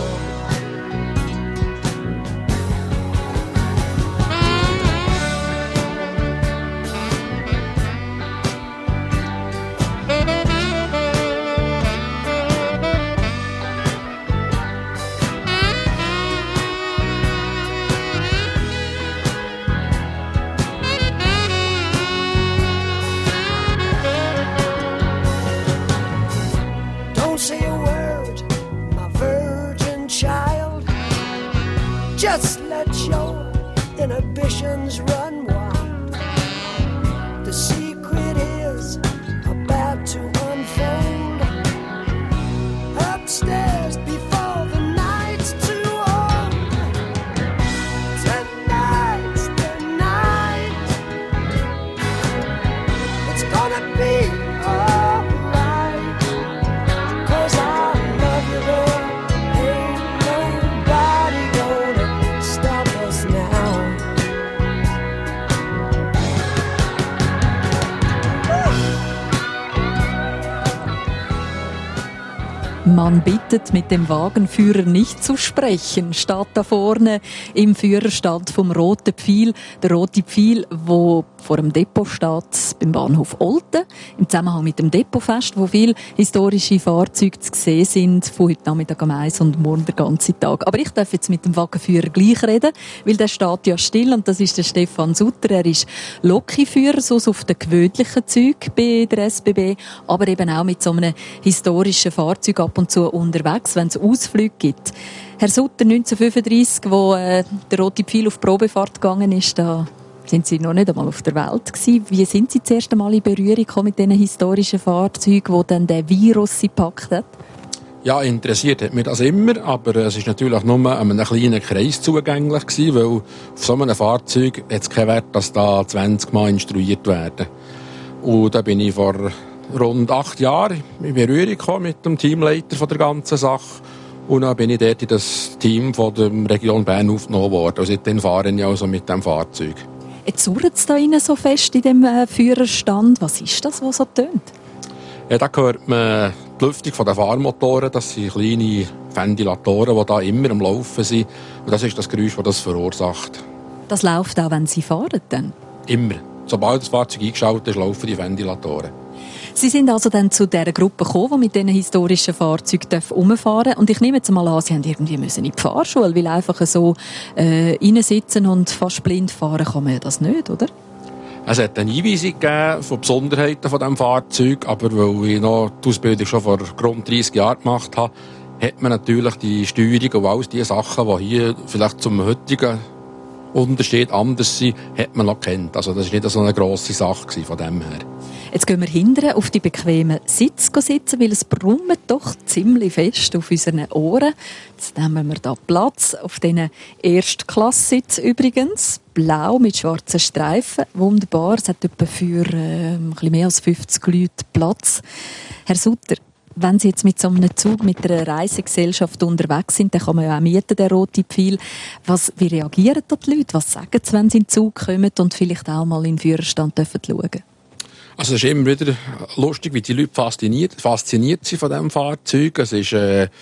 Don't say a word, my virgin child. Just let your inhibitions run wild. The secret is about to unfold. Upstairs before the night's too old. Tonight's the night. It's gonna be alright. 'Cause I love you, girl. Ain't nobody gonna stop us now. Man bittet mit dem Wagenführer nicht zu sprechen, steht da vorne im Führerstand vom Roten Pfeil. Der Rote Pfeil, wo vor dem Depot steht, beim Bahnhof Olten, im Zusammenhang mit dem Depotfest, wo viele historische Fahrzeuge zu sehen sind, von heute Nachmittag am eins und morgen den ganzen Tag. Aber ich darf jetzt mit dem Wagenführer gleich reden, weil der steht ja still, und das ist der Stefan Sutter. Er ist Lokführer, so auf den gewöhnlichen Zügen bei der S B B, aber eben auch mit so einem historischen Fahrzeug ab und zu unterwegs, wenn es Ausflüge gibt. Herr Sutter, neunzehnhundertfünfunddreissig, wo äh, der Rote Pfeil auf Probefahrt gegangen ist, da sind Sie noch nicht einmal auf der Welt gewesen. Wie sind Sie das erste Mal in Berührung gekommen mit diesen historischen Fahrzeugen, wo dann der Virus sie gepackt hat? Ja, interessiert hat mich das immer, aber es ist natürlich nur einem kleinen Kreis zugänglich gewesen, weil auf so einem Fahrzeug hat es keinen Wert, dass da zwanzig Mal instruiert werden. Und da bin ich vor rund acht Jahren in Berührung gekommen mit dem Teamleiter von der ganzen Sache. Und dann bin ich dort in das Team von der Region Bern aufgenommen worden. Und seitdem fahre ich also mit diesem Fahrzeug. Jetzt surrt es da innen so fest in dem äh, Führerstand. Was ist das, was so tönt? Ja, da hört man die Lüftung der Fahrmotoren. Das sind kleine Ventilatoren, die da immer am Laufen sind. Und das ist das Geräusch, das das verursacht. Das läuft auch, wenn Sie fahren dann? Immer. Sobald das Fahrzeug eingeschaltet ist, laufen die Ventilatoren. Sie sind also dann zu dieser Gruppe gekommen, die mit diesen historischen Fahrzeugen herumfahren dürfen. Und ich nehme jetzt mal an, Sie haben irgendwie müssen in die Fahrschule, weil einfach so äh, reinsitzen und fast blind fahren kann man ja das nicht, oder? Es hat eine Einweisung gegeben von Besonderheiten von diesem Fahrzeug, aber weil ich noch die Ausbildung schon vor rund dreissig Jahren gemacht habe, hat man natürlich die Steuerung und all die Sachen, die hier vielleicht zum heutigen Unterschied anders sind, hat man noch gekannt. Also das war nicht so eine grosse Sache von dem her. Jetzt gehen wir hinten auf die bequemen Sitz sitzen, weil es brummt doch ziemlich fest auf unseren Ohren. Jetzt nehmen wir da Platz auf diesen Erstklasssitz übrigens. Blau mit schwarzen Streifen. Wunderbar. Es hat etwa für äh, ein bisschen mehr als fünfzig Leute Platz. Herr Sutter, wenn Sie jetzt mit so einem Zug, mit einer Reisegesellschaft unterwegs sind, dann kann man ja auch mieten, den Roten Pfeil. Was, wie reagieren da die Leute? Was sagen sie, wenn sie in den Zug kommen und vielleicht auch mal in den Führerstand schauen dürfen? Also es ist immer wieder lustig, wie die Leute fasziniert, fasziniert sind von diesem Fahrzeug. Es ist äh,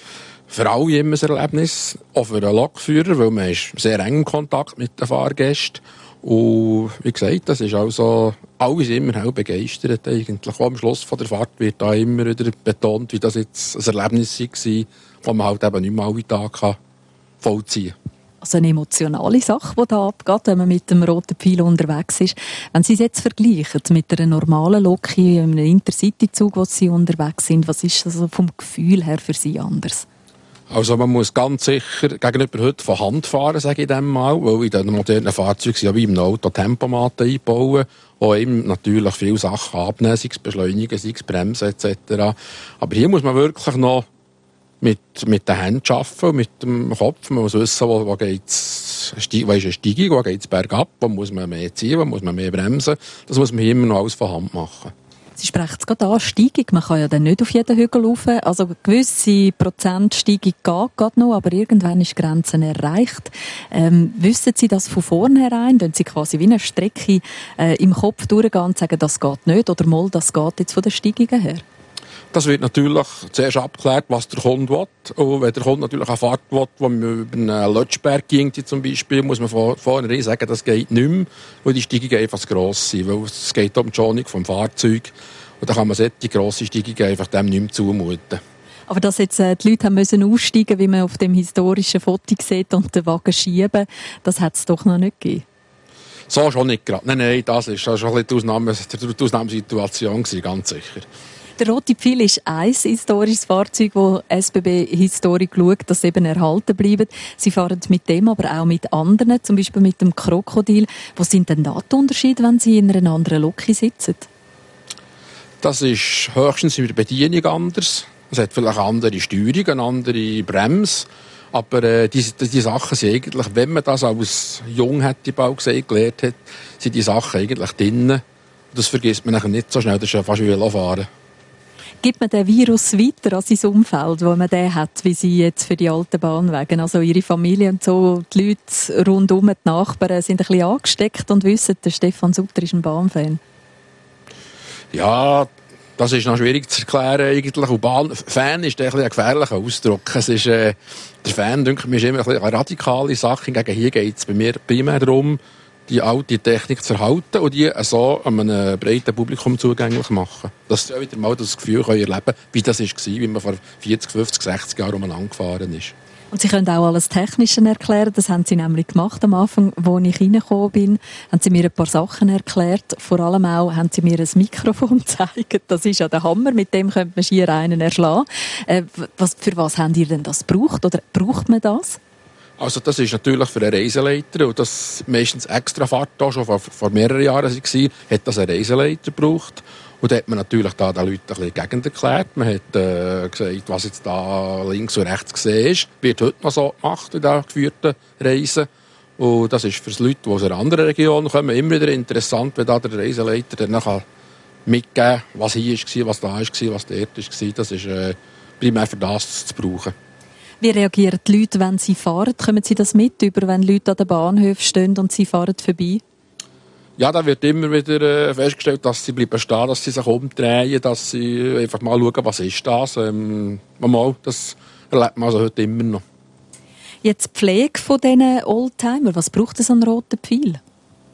für alle immer ein Erlebnis, auch für den Lokführer, weil man ist sehr eng im Kontakt mit den Fahrgästen. Und wie gesagt, das ist also, alle sind immer auch begeistert eigentlich. Auch am Schluss von der Fahrt wird da immer wieder betont, wie das jetzt ein Erlebnis war, das man halt eben nicht mehr alle Tage vollziehen kann. Also eine emotionale Sache, die da abgeht, wenn man mit dem roten Pfeil unterwegs ist. Wenn Sie es jetzt vergleichen mit einer normalen Lok, einem Intercity-Zug, wo Sie unterwegs sind, was ist das also vom Gefühl her für Sie anders? Also man muss ganz sicher gegenüber heute von Hand fahren, sage ich dem mal, weil in den modernen Fahrzeugen sind ja wie im Auto Tempomaten einbauen, wo eben natürlich viele Sachen abnehmen, sei es Beschleunigen, sei es Bremsen et cetera. Aber hier muss man wirklich noch mit, mit den Händen arbeiten, mit dem Kopf. Man muss wissen, wo, wo, geht's, wo ist eine Steigung, wo geht es bergab, wo muss man mehr ziehen, wo muss man mehr bremsen. Das muss man hier immer noch alles von Hand machen. Sie sprechen es gerade an, Steigung. Man kann ja dann nicht auf jeden Hügel rauf. Also eine gewisse Prozentsteigung geht, geht noch, aber irgendwann ist die Grenze erreicht. Ähm, wissen Sie das von vornherein? Wenn Sie quasi wie eine Strecke äh, im Kopf durchgehen und sagen, das geht nicht, oder mal, das geht jetzt von den Steigungen her? Das wird natürlich zuerst abgeklärt, was der Kunde will. Und wenn der Kunde natürlich eine Fahrt will, wo man über einen Lötschberg ging, zum Beispiel, muss man vor, vornherein sagen, das geht nicht mehr, weil die Steigungen einfach zu gross sind. Weil es geht um die Schonung vom Fahrzeug. Und da kann man solche grosse Steigungen einfach dem nicht mehr zumuten. Aber dass jetzt äh, die Leute haben müssen aussteigen, wie man auf dem historischen Foto sieht, und den Wagen schieben, das hat es doch noch nicht gegeben. So schon nicht gerade. Nein, nein, das ist schon ein bisschen die, Ausnahme, die Ausnahmesituation gewesen, ganz sicher. Der rote Pfeil ist ein historisches Fahrzeug, das S B B Historik schaut, dass sie eben erhalten bleiben. Sie fahren mit dem, aber auch mit anderen, zum Beispiel mit dem Krokodil. Was sind denn da die Unterschiede, wenn Sie in einer anderen Lok sitzen? Das ist höchstens in der Bedienung anders. Es hat vielleicht eine andere Steuerung, eine andere Bremse. Aber äh, diese die, die Sachen sind eigentlich, wenn man das als jung hätte bald gesagt, gelernt hat, sind die Sachen eigentlich drin. Das vergisst man nachher nicht so schnell, das ist ja fast wie Velofahren. Gibt man den Virus weiter an sein Umfeld, wo man den hat, wie Sie jetzt für die alten Bahnwege? Also Ihre Familie und so, die Leute rundum, die Nachbarn sind ein bisschen angesteckt und wissen, der Stefan Sutter ist ein Bahnfan. Ja, das ist noch schwierig zu erklären eigentlich. Und Bahn, Fan ist ein, ein gefährlicher Ausdruck. Es ist, äh, der Fan, denke ich, ist immer ein eine radikale Sache. Hingegen hier geht es bei mir primär darum, die alte Technik zu erhalten und die so einem breiten Publikum zugänglich machen. Dass sie auch wieder mal das Gefühl können erleben, wie das war, wie man vor vierzig, fünfzig, sechzig Jahren umeinander gefahren ist. Und Sie können auch alles Technische erklären. Das haben Sie nämlich gemacht am Anfang, als ich reingekommen bin. Haben Sie mir ein paar Sachen erklärt. Vor allem auch haben Sie mir ein Mikrofon gezeigt. Das ist ja der Hammer. Mit dem könnte man schier einen erschlagen. Äh, was, für was haben Sie denn das gebraucht? Oder braucht man das? Also das ist natürlich für einen Reiseleiter, und das meistens extra Fahrt, auch schon vor, vor mehreren Jahren war, hat das ein Reiseleiter gebraucht. Und da hat man natürlich da den Leuten ein bisschen Gegend erklärt. Man hat äh, gesagt, was jetzt da links und rechts gesehen ist, wird heute noch so gemacht in den geführten Reisen. Und das ist für die Leute, die aus einer anderen Region kommen, immer wieder interessant, wenn da der Reiseleiter dann noch mitgeben kann, was hier war, was da war, was dort war. Das ist äh, primär für das zu brauchen. Wie reagieren die Leute, wenn sie fahren? Kommen Sie das mit über, wenn Leute an den Bahnhöfen stehen und sie fahren vorbei? Ja, da wird immer wieder äh, festgestellt, dass sie bleiben stehen, dass sie sich umdrehen, dass sie einfach mal schauen, was ist das. Ähm, mal, das erlebt man also heute immer noch. Jetzt die Pflege von diesen Oldtimer, was braucht es an roten Pfeil?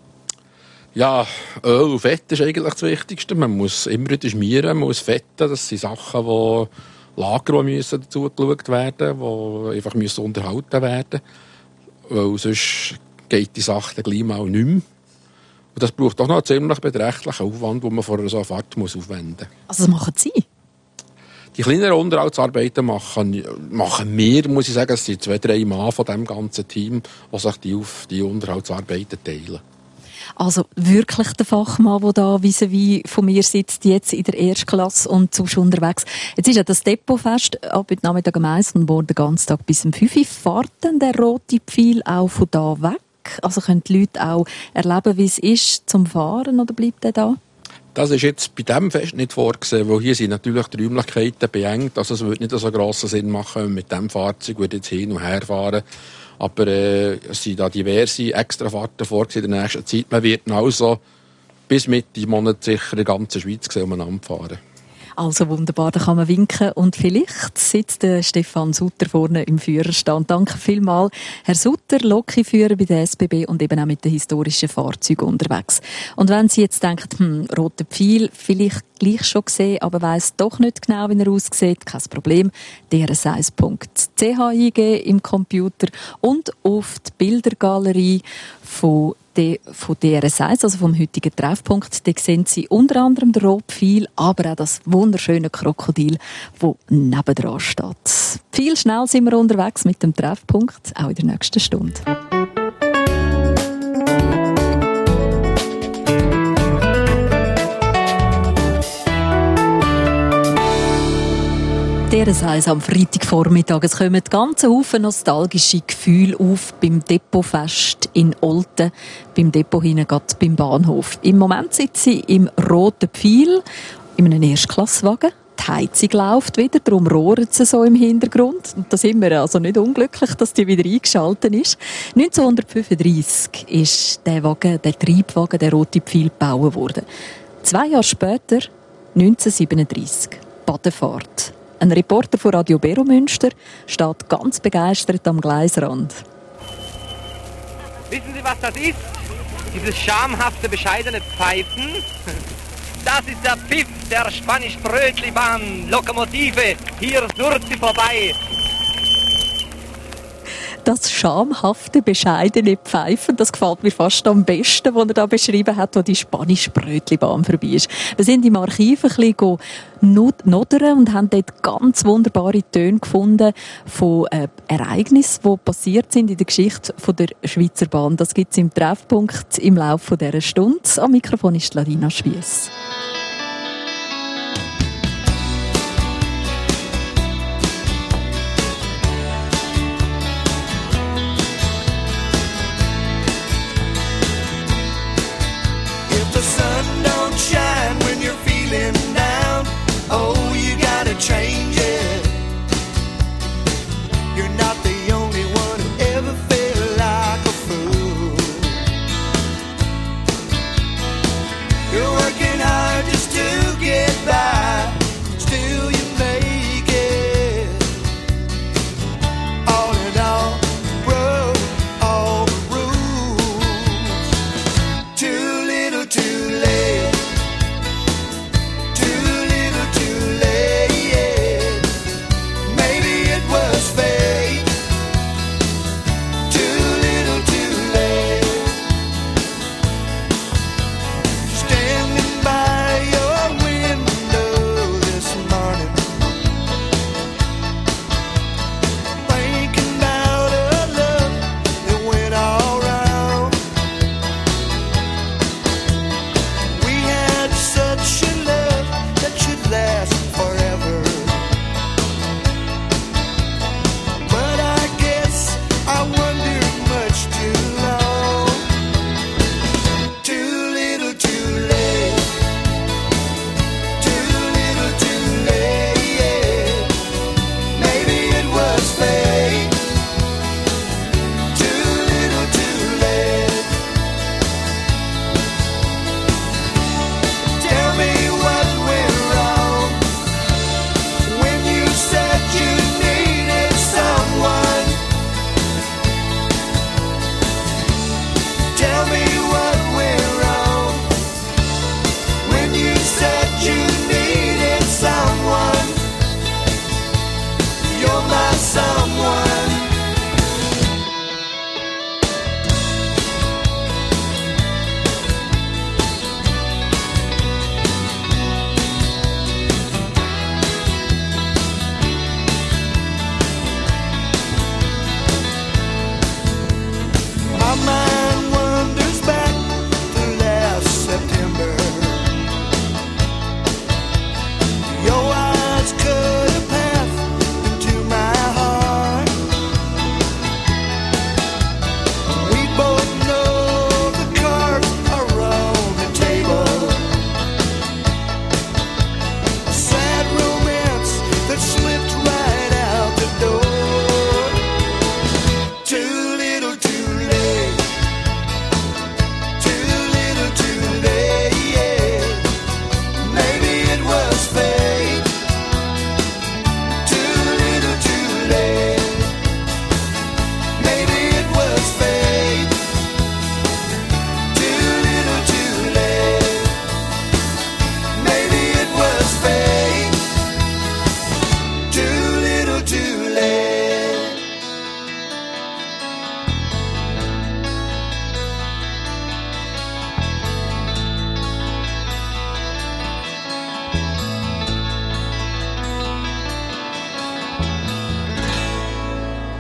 Ja, Öl und Fett ist eigentlich das Wichtigste. Man muss immer wieder schmieren, man muss fetten. Das sind Sachen, die Lager, die müssen dazu geschaut werden, die einfach müssen unterhalten werden. Weil sonst geht die Sache dann gleich mal nicht mehr. Und das braucht auch noch einen ziemlich beträchtlichen Aufwand, den man vor so einer Fahrt muss aufwenden muss. Also das machen Sie? Die kleineren Unterhaltsarbeiten machen, machen wir, muss ich sagen, es sind zwei, drei Mann von diesem ganzen Team, die sich die, auf die Unterhaltsarbeiten teilen. Also wirklich der Fachmann, der da vis-à-vis von mir sitzt, jetzt in der Erstklasse und sonst unterwegs. Jetzt ist ja das Depotfest ab heute Nachmittag am eins und morgen den ganzen Tag bis um fünf Uhr. Fährt denn der rote Pfeil auch von da weg? Also können die Leute auch erleben, wie es ist zum Fahren, oder bleibt er da? Das ist jetzt bei diesem Fest nicht vorgesehen, weil hier sind natürlich die Räumlichkeiten beengt. Also es würde nicht so grossen Sinn machen, wenn man mit diesem Fahrzeug würde jetzt hin und her fahren. Aber äh, es sind da diverse Extrafahrten vorgesehen in der nächsten Zeit. Man wird also bis Mitte Monat sicher in der ganzen Schweiz umeinander fahren. Also wunderbar, da kann man winken und vielleicht sitzt der Stefan Sutter vorne im Führerstand. Danke vielmals, Herr Sutter, Lokführer bei der S B B und eben auch mit den historischen Fahrzeugen unterwegs. Und wenn Sie jetzt denken, hm, roter Pfeil, vielleicht gleich schon gesehen, aber weiss doch nicht genau, wie er aussieht, kein Problem. d r s eins punkt c h eingeben im Computer und auf die Bildergalerie von von D R S eins, also vom heutigen Treffpunkt. Da sehen Sie unter anderem den Rotpfeil, aber auch das wunderschöne Krokodil, das nebendran steht. Viel schnell sind wir unterwegs mit dem Treffpunkt, auch in der nächsten Stunde. D R S eins am Freitagvormittag. Es kommen ganze Haufen nostalgische Gefühle auf beim Depotfest in Olten, beim Depot hinten gerade beim Bahnhof. Im Moment sitze ich im Roten Pfeil, in einem Erstklasswagen. Die Heizung läuft wieder, darum rohren sie so im Hintergrund. Und da sind wir also nicht unglücklich, dass die wieder eingeschaltet ist. neunzehnhundertfünfunddreissig ist der Wagen, der Triebwagen, der Rote Pfeil gebaut worden. Zwei Jahre später, neunzehnhundertsiebenunddreissig, Badefahrt. Ein Reporter von Radio Bero Münster steht ganz begeistert am Gleisrand. Wissen Sie, was das ist? Dieses schamhafte, bescheidene Pfeifen? Das ist der Pfiff der Spanisch-Brötli-Bahn, Lokomotive. Hier surrt sie vorbei. Das schamhafte, bescheidene Pfeifen, das gefällt mir fast am besten, was er da beschrieben hat, wo die Spanisch-Brötli-Bahn vorbei ist. Wir sind im Archiv ein bisschen nodern und haben dort ganz wunderbare Töne gefunden von äh, Ereignissen, die passiert sind in der Geschichte von der Schweizer Bahn. Das gibt es im Treffpunkt im Laufe dieser Stunde. Am Mikrofon ist Larina Schwiess. Change it. You're not the only one who ever felt like a fool. You're working hard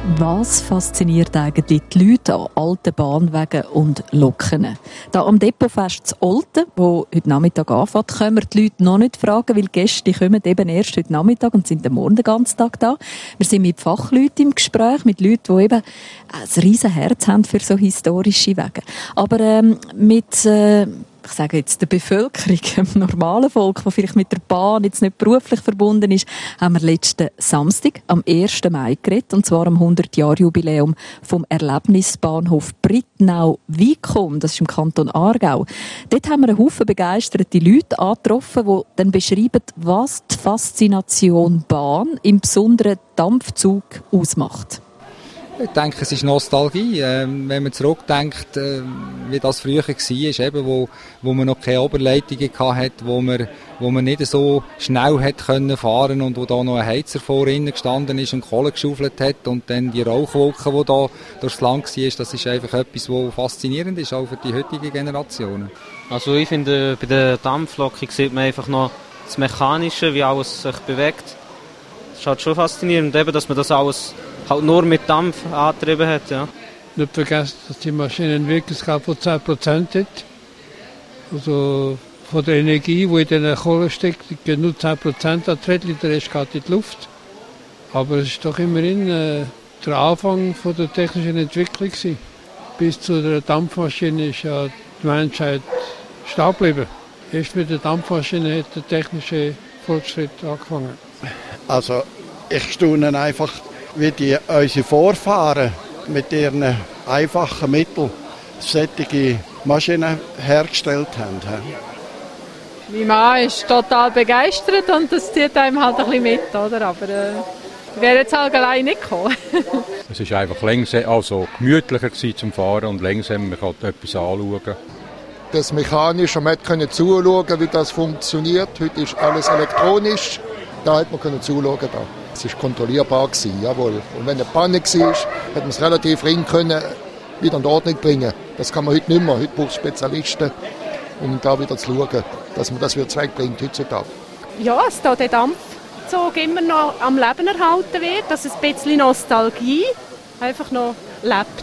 Was fasziniert eigentlich die Leute an alten Bahnwegen und Loken? Da am Depotfest zu Olten, wo heute Nachmittag anfängt, können wir die Leute noch nicht fragen, weil die Gäste kommen eben erst heute Nachmittag und sind am Morgen den ganzen Tag da. Wir sind mit Fachleuten im Gespräch, mit Leuten, die eben ein riesen Herz haben für so historische Wege. Aber ähm, mit... Äh, ich sage jetzt der Bevölkerung, dem normalen Volk, das vielleicht mit der Bahn jetzt nicht beruflich verbunden ist, haben wir letzten Samstag, am ersten Mai geredet, und zwar am hundert-Jahr-Jubiläum vom Erlebnisbahnhof Brittnau-Wycombe, das ist im Kanton Aargau. Dort haben wir einen Haufen begeisterte Leute angetroffen, die dann beschreiben, was die Faszination Bahn, im besonderen Dampfzug, ausmacht. Ich denke, es ist Nostalgie. Ähm, wenn man zurückdenkt, äh, wie das früher war, eben, wo, wo man noch keine Oberleitungen hatte, wo man, wo man nicht so schnell hat können fahren und wo da noch ein Heizer vor innen gestanden ist und Kohle geschaufelt hat und dann die Rauchwolken, die da durchs Land war, das ist einfach etwas, was faszinierend ist, auch für die heutigen Generationen. Also ich finde, bei der Dampflok sieht man einfach noch das Mechanische, wie alles sich bewegt. Das ist halt schon faszinierend, eben, dass man das alles halt nur mit Dampf angetrieben hat, ja. Nicht vergessen, dass die Maschine eine Wirkungsgrad von zehn Prozent hat. Also von der Energie, die in der Kohle steckt, geht nur zehn Prozent an die Räder, der Rest geht in die Luft. Aber es ist doch immerhin äh, der Anfang von der technischen Entwicklung gewesen. Bis zu der Dampfmaschine ist ja die Menschheit stehen geblieben. Erst mit der Dampfmaschine hat der technische Fortschritt angefangen. Also ich staune einfach, wie die unsere Vorfahren mit ihren einfachen Mitteln solche Maschinen hergestellt haben. Mein Mann ist total begeistert und das zieht einem halt ein bisschen mit, oder? Aber äh, ich wäre jetzt halt allein nicht gekommen. Es war einfach langsam, also gemütlicher zum Fahren und langsam, man konnte etwas anschauen. Das Mechanische, man konnte zuschauen, wie das funktioniert. Heute ist alles elektronisch, da hat man zuschauen. Da. Es war kontrollierbar, jawohl. Und wenn eine Panne war, hat man es relativ ring können, wieder in die Ordnung bringen. Das kann man heute nicht mehr. Heute braucht es Spezialisten, um da wieder zu schauen, dass man das wieder zurückbringt heutzutage. Ja, dass da der Dampfzug immer noch am Leben erhalten wird, dass ein bisschen Nostalgie einfach noch lebt.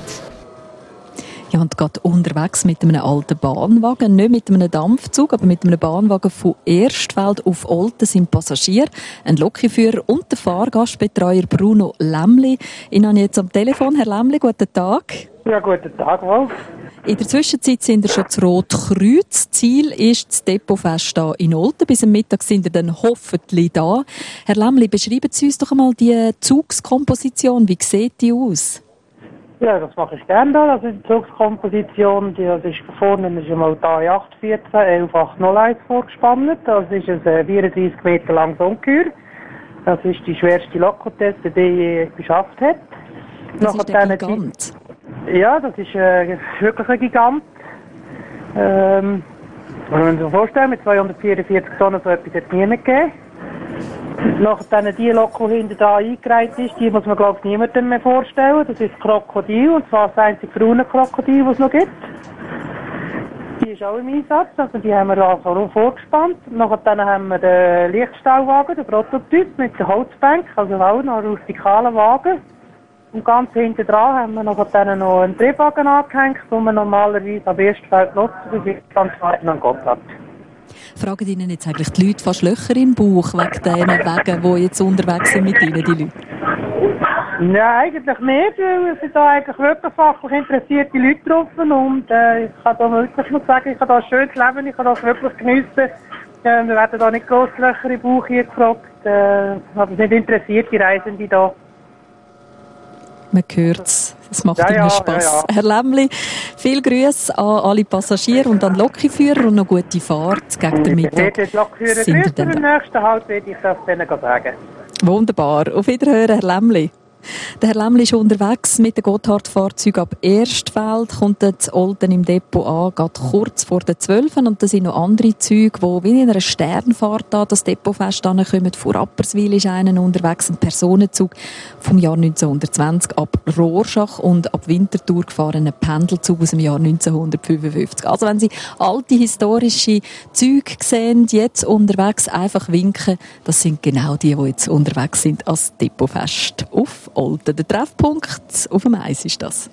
Ja, und gerade unterwegs mit einem alten Bahnwagen, nicht mit einem Dampfzug, aber mit einem Bahnwagen von Erstfeld auf Olten sind Passagiere, ein Lokführer und der Fahrgastbetreuer Bruno Lämmli. Ich habe jetzt am Telefon. Herr Lämmli, guten Tag. Ja, guten Tag, Wolf. In der Zwischenzeit sind wir schon zu Rotkreuz. Ziel ist das Depotfest hier in Olten. Bis am Mittag sind wir dann hoffentlich da. Herr Lämmli, beschreiben Sie uns doch einmal die Zugskomposition. Wie sieht die aus? Ja, das mache ich gerne da. Also die Zugskomposition, die, das ist vorne ist einmal da acht vierzehn elf acht null eins vorgespannt. Das ist ein vierunddreißig Meter langes Ungeheuer. Das ist die schwerste Lokoteste, die je beschafft hat. Das ist ein Gigant. Ja, das ist äh, wirklich ein Gigant. Ähm, wenn man sich vorstellen, mit zweihundertvierundvierzig Tonnen so etwas hat es nie mehr gegeben. Nachdem die Lok, die hinter da eingereiht ist, die muss man, glaube ich, niemandem mehr vorstellen. Das ist das Krokodil, und zwar das einzige Frauenkrokodil, das es noch gibt. Die ist auch im Einsatz, also die haben wir also vorgespannt. Nachdem haben wir den Lichtstauwagen, den Prototyp mit der Holzbank, also auch noch einen rustikalen Wagen. Und ganz hinten dran haben wir nachdem noch einen Triebwagen angehängt, den wir normalerweise am Erstfeld nutzen, das ist ganz weit an Gotthard. Fragen Ihnen jetzt eigentlich die Leute fast Löcher im Bauch wegen diesen Wegen, die jetzt unterwegs sind mit Ihnen, die Leute? Nein, eigentlich nicht, weil es sind da eigentlich wirklich fachlich interessierte Leute drauf und äh, ich kann da wirklich nur sagen, ich kann da ein schönes Leben, ich kann das wirklich geniessen. Äh, wir werden da nicht grosse Löcher im Bauch hier gefragt, äh, aber es nicht interessiert, die Reisenden da. Man hört es. Es macht ja, immer ja, Spass. Ja, ja. Herr Lämmli, viel Grüße an alle Passagiere und an Lokführer und noch gute Fahrt gegen den Mittag. Ich werde die Lokführer grüßen, im nächsten Halt werde ich das denen sagen. Wunderbar. Auf Wiederhören, Herr Lämmli. Der Herr Lämmli ist unterwegs mit dem Gotthard-Fahrzeug ab Erstfeld, kommt jetzt Olten im Depot an, geht kurz vor den zwölf. Und da sind noch andere Züge, die wie in einer Sternfahrt an das Depotfest ankommen. Vor Rapperswil ist einer unterwegs, ein Personenzug vom Jahr neunzehnhundertzwanzig ab Rorschach und ab Winterthur gefahren, ein Pendelzug aus dem Jahr neunzehnhundertfünfundfünfzig. Also wenn Sie alte historische Züge sehen, jetzt unterwegs, einfach winken. Das sind genau die, die jetzt unterwegs sind als Depotfest auf Olten. Der Treffpunkt auf dem Eis ist das.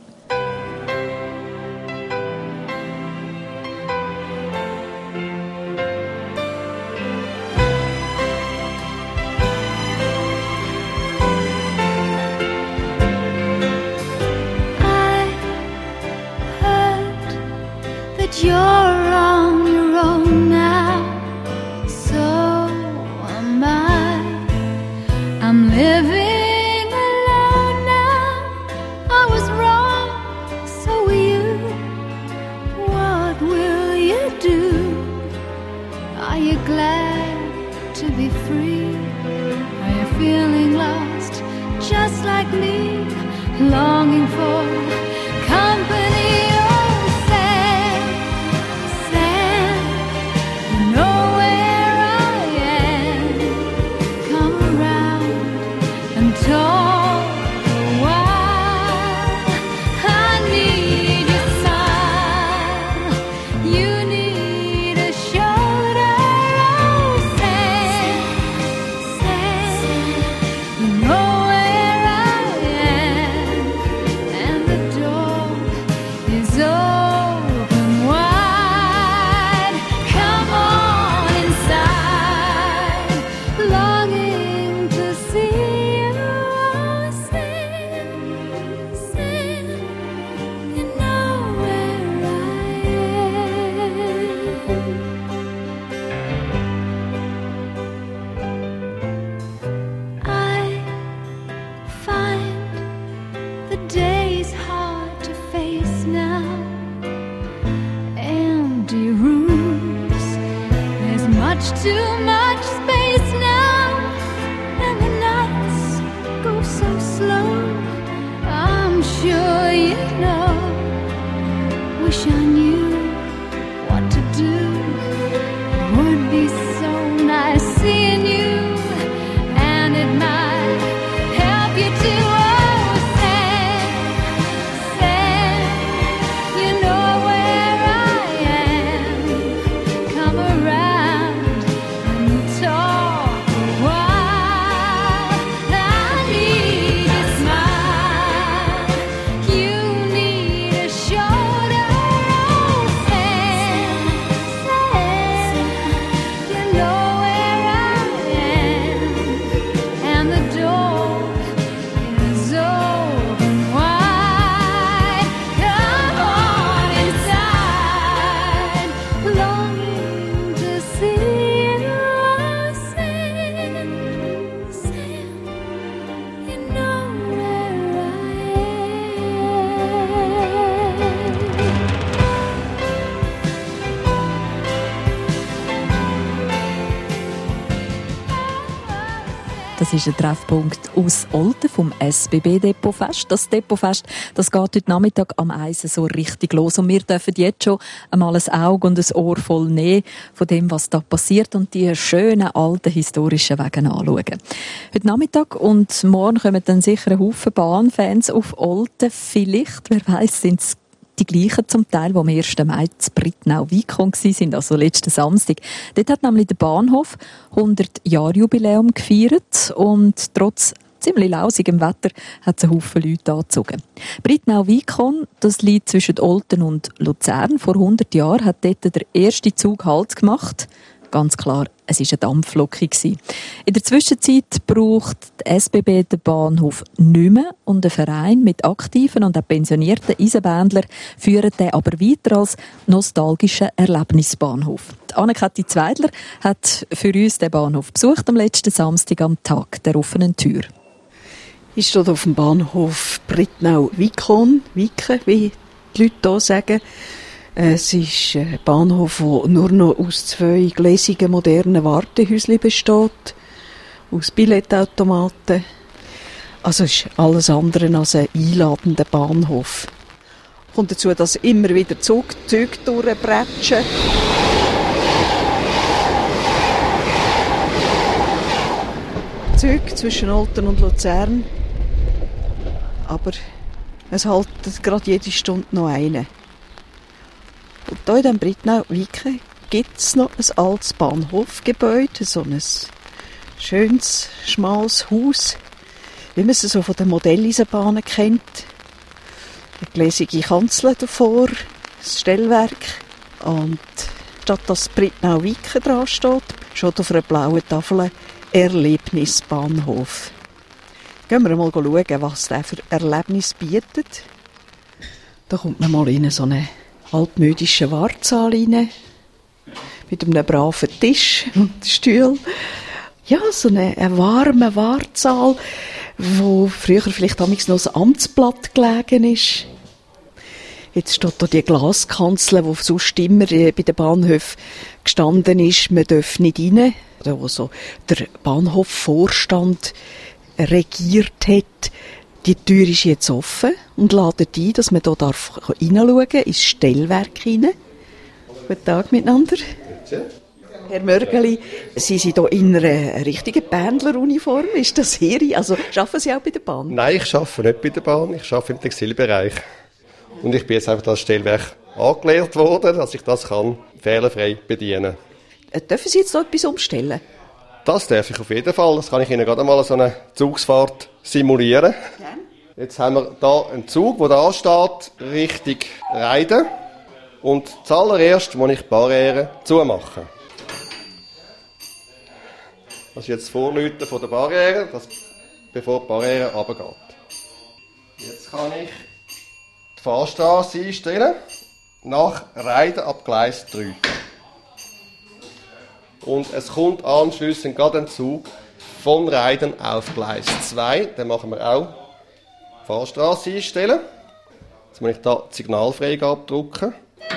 You're on your own now, so am I. I'm living alone now. I was wrong, so were you. What will you do? Are you glad to be free? Are you feeling lost, just like me, longing for company? Das ist ein Treffpunkt aus Olten vom S B B Depotfest. Das Depotfest, das geht heute Nachmittag am Eisen so richtig los. Und wir dürfen jetzt schon einmal ein Auge und ein Ohr voll nehmen von dem, was da passiert und die schönen, alten, historischen Wege anschauen. Heute Nachmittag und morgen kommen dann sicher ein Haufen Bahnfans auf Olten. Vielleicht, wer weiss, sind es die gleichen zum Teil, die am ersten Mai zu Brittnau-Wikon waren, also letzten Samstag. Dort hat nämlich der Bahnhof hundert-Jahr-Jubiläum gefeiert und trotz ziemlich lausigem Wetter hat es einen Haufen Leute angezogen. Brittnau-Wikon, das liegt zwischen Olten und Luzern. Vor hundert Jahren hat dort der erste Zug Halt gemacht. Ganz klar, es war eine Dampflok. In der Zwischenzeit braucht die S B B den Bahnhof nicht mehr und ein Verein mit aktiven und auch pensionierten Eisenbändlern führt den aber weiter als nostalgischen Erlebnisbahnhof. Die Annekette Zweidler hat für uns den Bahnhof besucht am letzten Samstag am Tag der offenen Tür. Ich stehe auf dem Bahnhof Brittnau-Wikon, Wiken, wie die Leute hier sagen. Es ist ein Bahnhof, der nur noch aus zwei gläsigen modernen Wartehäuschen besteht, aus Billetautomaten. Also es ist alles andere als ein einladender Bahnhof. Kommt dazu, dass immer wieder Zug, Züge durchbretschen. Züge zwischen Olten und Luzern. Aber es haltet gerade jede Stunde noch eine. Und hier in diesem Brittnau-Wiken gibt es noch ein altes Bahnhofgebäude, so ein schönes, schmales Haus wie man sie so von den Modelleisenbahnen kennt. Eine gläsige Kanzel davor, das Stellwerk und statt dass Brittnau-Wiken dran steht, steht auf einer blauen Tafel Erlebnisbahnhof. Gehen wir mal schauen, was der für Erlebnis bietet. Da kommt man mal in so einen altmodischen Wartsaal rein, mit einem braven Tisch und Stuhl. Ja, so einen, einen warmen Wartsaal, wo früher vielleicht damals noch ein Amtsblatt gelegen ist. Jetzt steht da die Glaskanzel, die sonst immer bei den Bahnhöfen gestanden ist, man darf nicht rein. Da, wo so der Bahnhofvorstand regiert hat. Die Tür ist jetzt offen und ladet ein, dass man hier hineinschauen darf, ins Stellwerk hinein. Guten Tag miteinander. Herr Mörgeli, Sie sind hier in einer richtigen Pendleruniform. Ist das Ihre? Also, arbeiten Sie auch bei der Bahn? Nein, ich arbeite nicht bei der Bahn. Ich arbeite im Textilbereich. Und ich bin jetzt einfach das Stellwerk angelernt worden, dass ich das kann fehlerfrei bedienen kann. Dürfen Sie jetzt noch etwas umstellen? Das darf ich auf jeden Fall. Das kann ich Ihnen gerade mal so eine Zugsfahrt simulieren. Ja. Jetzt haben wir hier einen Zug, der da steht, Richtung Reiden. Und zuallererst muss ich die Barriere zumachen. Das ist jetzt das Vorläuten von der Barriere, das, bevor die Barriere runtergeht. Jetzt kann ich die Fahrstraße einstellen, nach Reiden ab Gleis drei. Und es kommt anschliessend gerade ein Zug von Reiden auf Gleis zwei. Dann machen wir auch die Fahrstraße einstellen. Jetzt muss ich hier die Signalfreigabe drücken.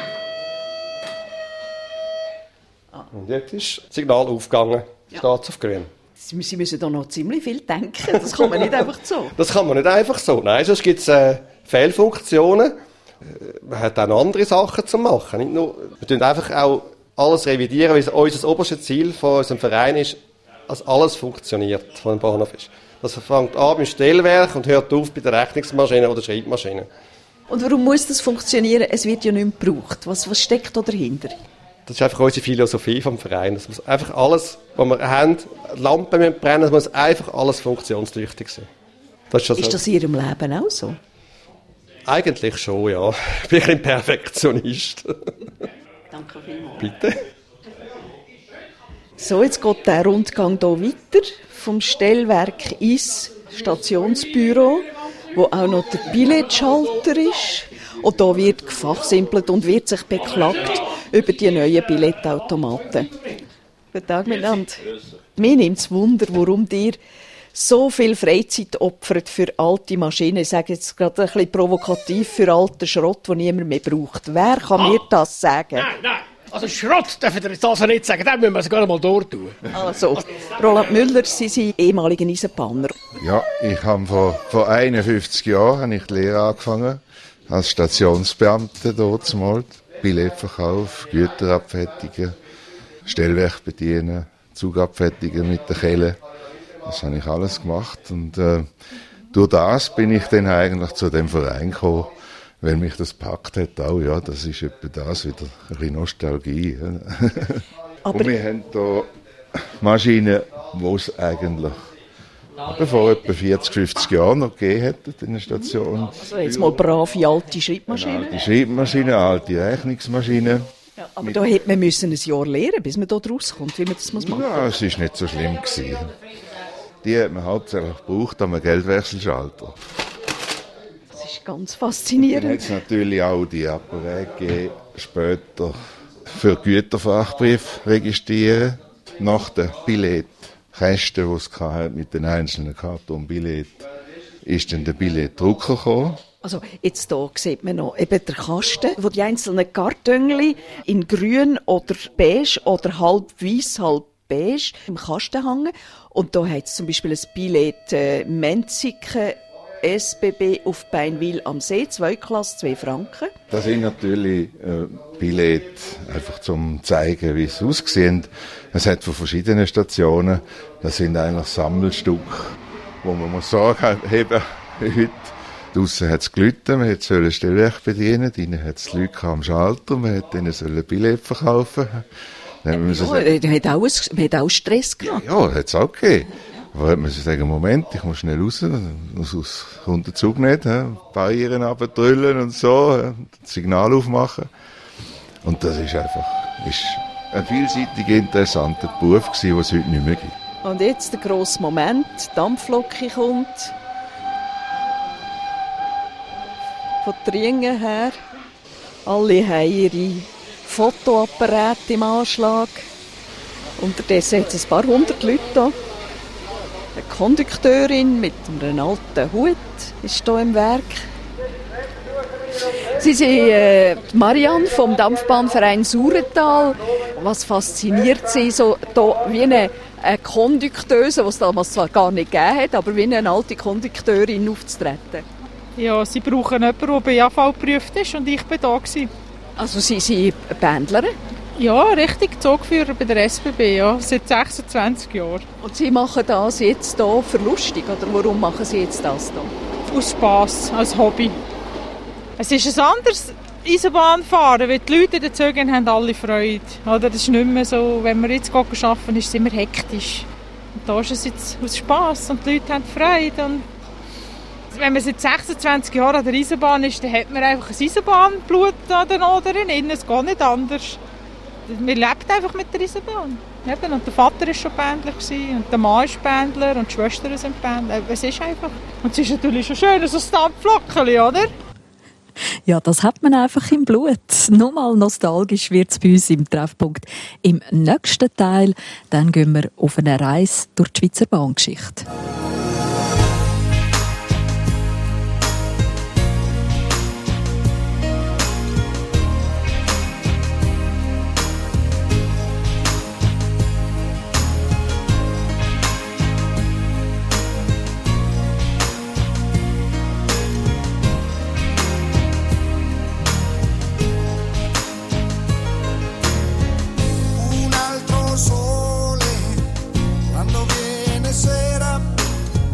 Und jetzt ist das Signal aufgegangen. Ja. Steht auf grün. Sie müssen da noch ziemlich viel denken. Das kann man nicht einfach so. Das kann man nicht einfach so. Nein, sonst gibt es äh, Fehlfunktionen. Man hat auch noch andere Sachen zu machen. Nicht nur, wir tun einfach auch alles revidieren, weil unser oberstes Ziel von unserem Verein ist, dass alles funktioniert, von dem Bahnhof ist. Das fängt an beim Stellwerk und hört auf bei der Rechnungsmaschine oder Schreibmaschine. Und warum muss das funktionieren? Es wird ja nicht mehr gebraucht. Was, was steckt da dahinter? Das ist einfach unsere Philosophie vom Verein. Es muss einfach alles, was wir haben, Lampen müssen brennen, es muss einfach alles funktionstüchtig sein. Das ist, das ist das in Ihrem Leben auch so? Eigentlich schon, ja. Ich bin ein Perfektionist. Danke vielmals. Bitte. So, jetzt geht der Rundgang hier weiter, vom Stellwerk ins Stationsbüro, wo auch noch der Billetschalter ist. Und da wird gefachsimpelt und wird sich beklagt über die neuen Billettautomaten. Guten Tag miteinander. Mir nimmt es Wunder, warum ihr so viel Freizeit opfert für alte Maschinen. Ich sage jetzt gerade ein bisschen provokativ, für alten Schrott, den niemand mehr braucht. Wer kann ah. mir das sagen? Nein, nein. Also Schrott dürfen wir jetzt also nicht sagen, den müssen wir sogar mal durchtun. Also, Roland Müller, Sie sind ehemaliger Eisenbahner. Ja, ich habe vor, vor einundfünfzig Jahren habe ich die Lehre angefangen, als Stationsbeamter dort zumal. Billetverkauf, Güter abfertigen, Stellwerk bedienen, Zug abfertigen mit der Kelle. Das habe ich alles gemacht. Und äh, durch das bin ich dann eigentlich zu dem Verein gekommen, weil mich das gepackt hat. Auch, ja, das ist etwa das, wieder ein bisschen Nostalgie. Aber und wir haben hier Maschinen, die es eigentlich vor etwa vierzig, fünfzig Jahren noch gegeben hat in der Station. Also jetzt mal brave alte Schreibmaschinen. Alte Schreibmaschinen, alte Rechnungsmaschinen. Ja, aber da hätte man müssen ein Jahr lernen, bis man da rauskommt, wie man das machen muss. Ja, es war nicht so schlimm gewesen. Die hat man hauptsächlich gebraucht am Geldwechselschalter. Das ist ganz faszinierend. Dann hat es natürlich auch die Apparate gegeben, später für Güterfachbrief registrieren, nach den Billett. Kästen, die es mit den einzelnen Kartonbilletten, ist dann der Billettdrucker gekommen. Also jetzt hier sieht man noch eben den Kasten, wo die einzelnen Kartönchen in grün oder beige oder halb weiss, halb beige im Kasten hängen. Und da hat es zum Beispiel ein Billett äh, Menziken S B B auf Beinwil am See, zwei Klasse, zwei Franken. Das sind natürlich äh, Billette, einfach zum zeigen, wie es aussieht. Es hat von verschiedenen Stationen, das sind eigentlich Sammelstücke, wo man muss sagen, haben heute. Draussen hat es geläutet, man hätte ein Stellwerk bedienen, drinnen hat es Leute am Schalter, man hätte ihnen ein Billett verkaufen. Dann ja, man hat auch, man hat auch Stress gehabt. Ja, ja hat es auch gegeben. Aber hat man sich sagen, Moment, ich muss schnell raus, sonst kommt der Zug nicht, Barrieren runtertrüllen und so, das Signal aufmachen. Und das ist einfach ist ein vielseitig interessanter Beruf gewesen, den es heute nicht mehr gibt. Und jetzt der grosse Moment, die Dampflocke kommt. Von Tringen her. Alle haben ihre Fotoapparate im Anschlag. Unterdessen hat es ein paar hundert Leute hier. Eine Kondukteurin mit einem alten Hut ist hier im Werk. Sie sind äh, Marianne vom Dampfbahnverein Saurental. Was fasziniert Sie so hier wie eine, eine Kondukteuse, die es damals zwar gar nicht gegeben hat, aber wie eine alte Kondukteurin aufzutreten? Ja, sie brauchen jemanden, der B A V geprüft ist und ich war da gewesen. Also Sie sind Pendlerin? Ja, richtig, Zugführer bei der S B B, ja, seit sechsundzwanzig Jahren. Und Sie machen das jetzt hier für lustig, oder warum machen Sie jetzt das hier? Aus Spass, als Hobby. Es ist ein anderes Eisenbahnfahren, weil die Leute in den Zügen haben alle Freude. Oder das ist nicht mehr so, wenn wir jetzt arbeiten, ist es immer hektisch. Und da ist es jetzt aus Spass und die Leute haben Freude. Und wenn man seit sechsundzwanzig Jahren an der Eisenbahn ist, dann hat man einfach ein Eisenbahnblut an den Adern innen. Es geht nicht anders. Man lebt einfach mit der Eisenbahn. Eben, und der Vater war schon Pendler und der Mann ist Pendler und die Schwestern sind Pendler. Es ist einfach. Und es ist natürlich schon schön, so ein Dampflockeli, oder? Ja, das hat man einfach im Blut. Nochmal nostalgisch wird es bei uns im Treffpunkt. Im nächsten Teil dann gehen wir auf eine Reise durch die Schweizer Bahngeschichte. Sole, quando viene sera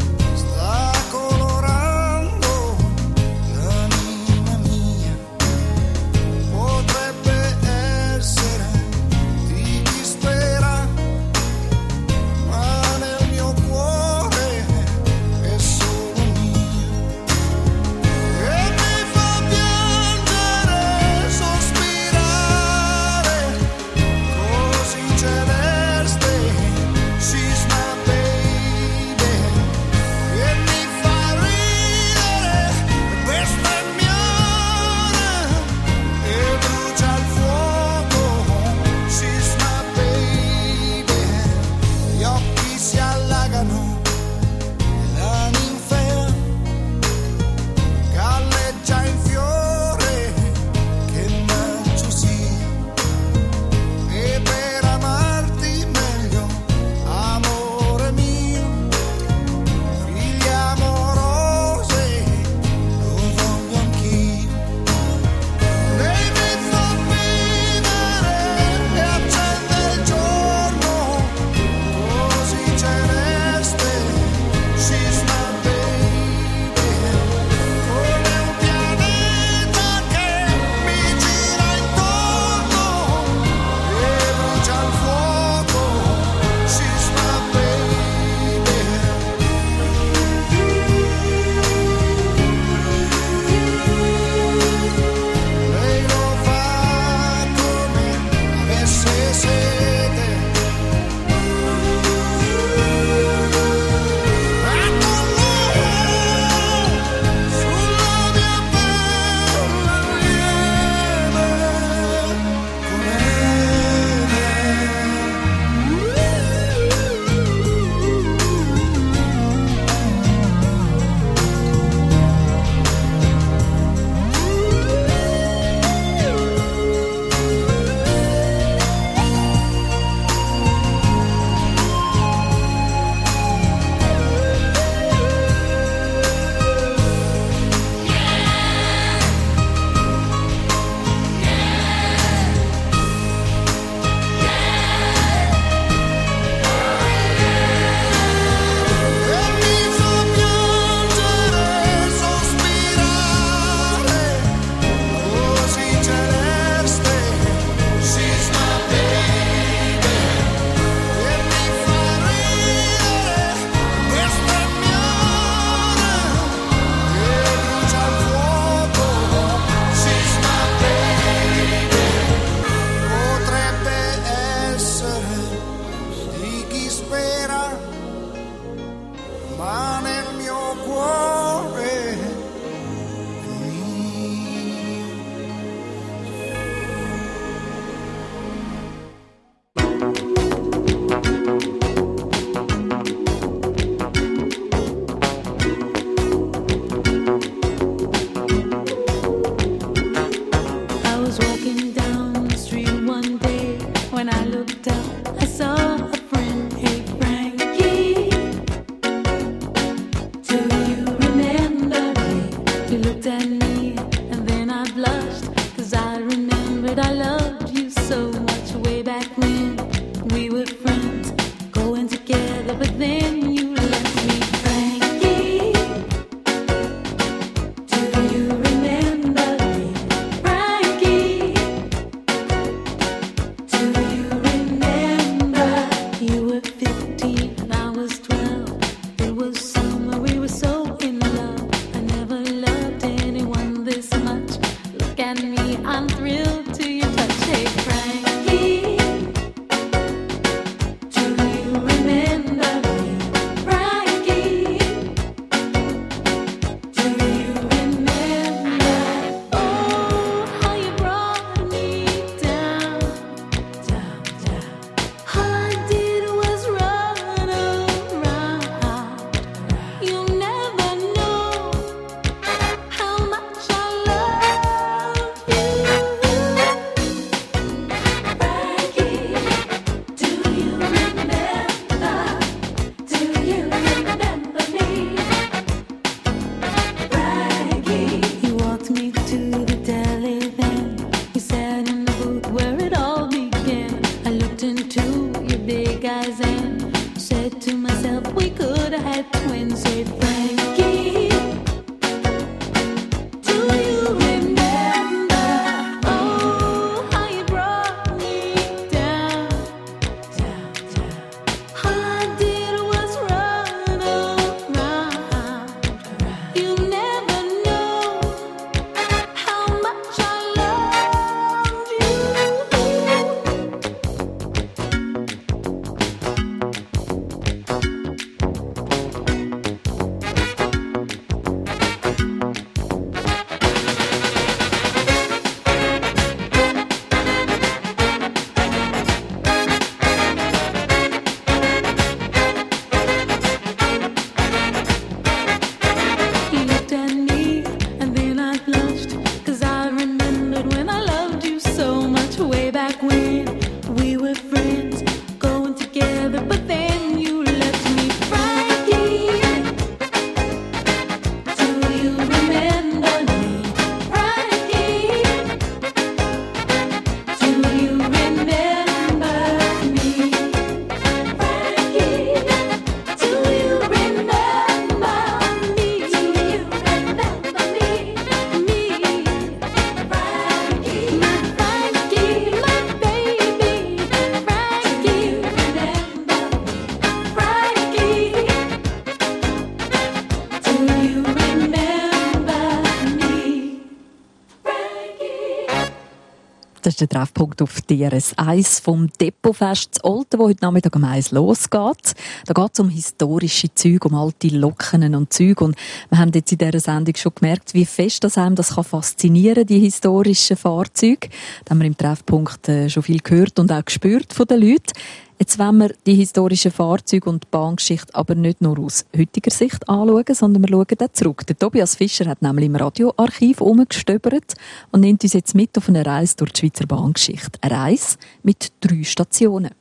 Das ist der Treffpunkt auf D R S eins vom Depotfest zu Olten, wo heute Nachmittag um eins losgeht. Da geht es um historische Züge, um alte Loken und Züge. Und wir haben jetzt in dieser Sendung schon gemerkt, wie fest das einem das kann faszinieren, die historischen Fahrzeuge. Da haben wir im Treffpunkt schon viel gehört und auch gespürt von den Leuten. Jetzt wollen wir die historischen Fahrzeuge und die Bahngeschichte aber nicht nur aus heutiger Sicht anschauen, sondern wir schauen auch zurück. Der Tobias Fischer hat nämlich im Radioarchiv herumgestöbert und nimmt uns jetzt mit auf eine Reise durch die Schweizer Bahngeschichte. Eine Reise mit drei Stationen.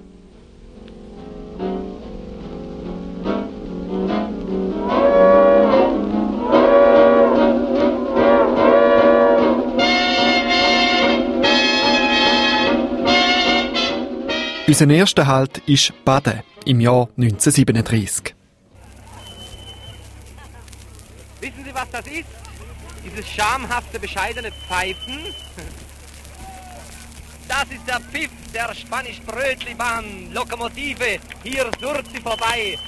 Unser erster Halt ist Baden im Jahr neunzehnhundertsiebenunddreißig. Wissen Sie, was das ist? Dieses schamhafte, bescheidene Pfeifen? Das ist der Pfiff der Spanisch-Brötli-Bahn. Lokomotive, hier surrt sie vorbei.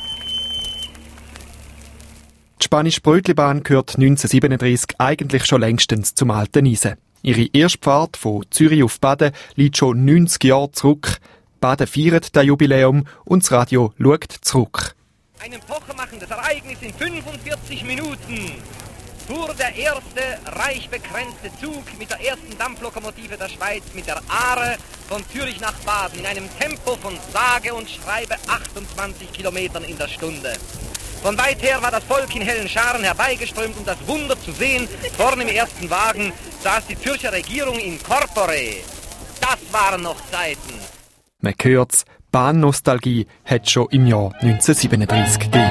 Die Spanisch-Brötli-Bahn gehört neunzehnhundertsiebenunddreißig eigentlich schon längstens zum alten Eisen. Ihre erste Fahrt von Zürich auf Baden liegt schon neunzig Jahre zurück. Baden feiert das Jubiläum und das Radio schaut zurück. Ein epochemachendes Ereignis in fünfundvierzig Minuten fuhr der erste reich bekränzte Zug mit der ersten Dampflokomotive der Schweiz mit der Aare von Zürich nach Baden in einem Tempo von sage und schreibe achtundzwanzig Kilometern in der Stunde. Von weit her war das Volk in hellen Scharen herbeigeströmt, um das Wunder zu sehen. Vorne im ersten Wagen saß die Zürcher Regierung in corpore. Das waren noch Zeiten. Man hört's, Bahnnostalgie hat schon im Jahr neunzehnhundertsiebenunddreißig gegeben.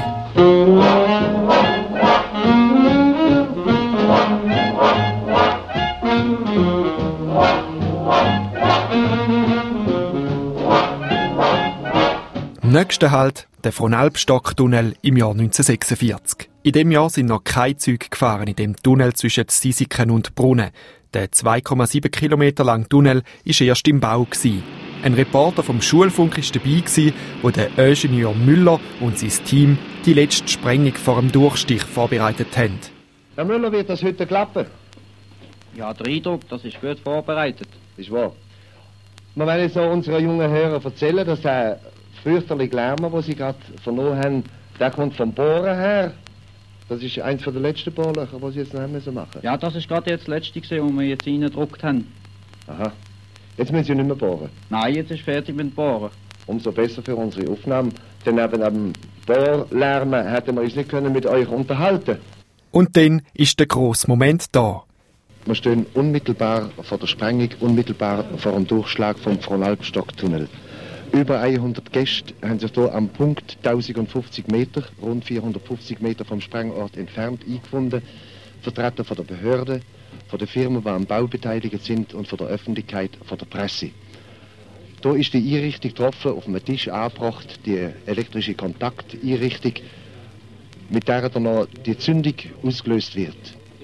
Nächster Halt, der Fronalpstock-Tunnel im Jahr neunzehnhundertsechsundvierzig. In dem Jahr sind noch keine Züge gefahren in dem Tunnel zwischen Sisiken und Brunnen. Der zwei Komma sieben Kilometer lange Tunnel war erst im Bau gewesen. Ein Reporter vom Schulfunk war dabei, wo der Ingenieur Müller und sein Team die letzte Sprengung vor dem Durchstich vorbereitet haben. Herr Müller, wird das heute klappen? Ja, der Eindruck, das ist gut vorbereitet. Ist wahr. Wir wollen so unseren jungen Hörern erzählen, dass der fürchterliche Lärm, den sie gerade vernommen haben, der kommt vom Bohren her. Das ist eins der letzten Bohrlöcher, die sie jetzt noch müssen machen. Ja, das ist gerade jetzt das letzte, das wir jetzt reingedruckt haben. Aha. Jetzt müssen sie nicht mehr bohren? Nein, jetzt ist fertig mit dem Bohren. Umso besser für unsere Aufnahmen, denn neben dem Bohrlärm hätten wir uns nicht können mit euch unterhalten. Und dann ist der grosse Moment da. Wir stehen unmittelbar vor der Sprengung, unmittelbar vor dem Durchschlag vom Fronalpstock-Tunnel. Über hundert Gäste haben sich hier am Punkt tausendfünfzig Meter, rund vierhundertfünfzig Meter vom Sprengort entfernt, eingefunden. Vertreter von der Behörde, von den Firmen, die am Bau beteiligt sind und von der Öffentlichkeit, von der Presse. Hier ist die Einrichtung getroffen, auf einem Tisch angebracht, die elektrische Kontakteinrichtung, mit der dann noch die Zündung ausgelöst wird.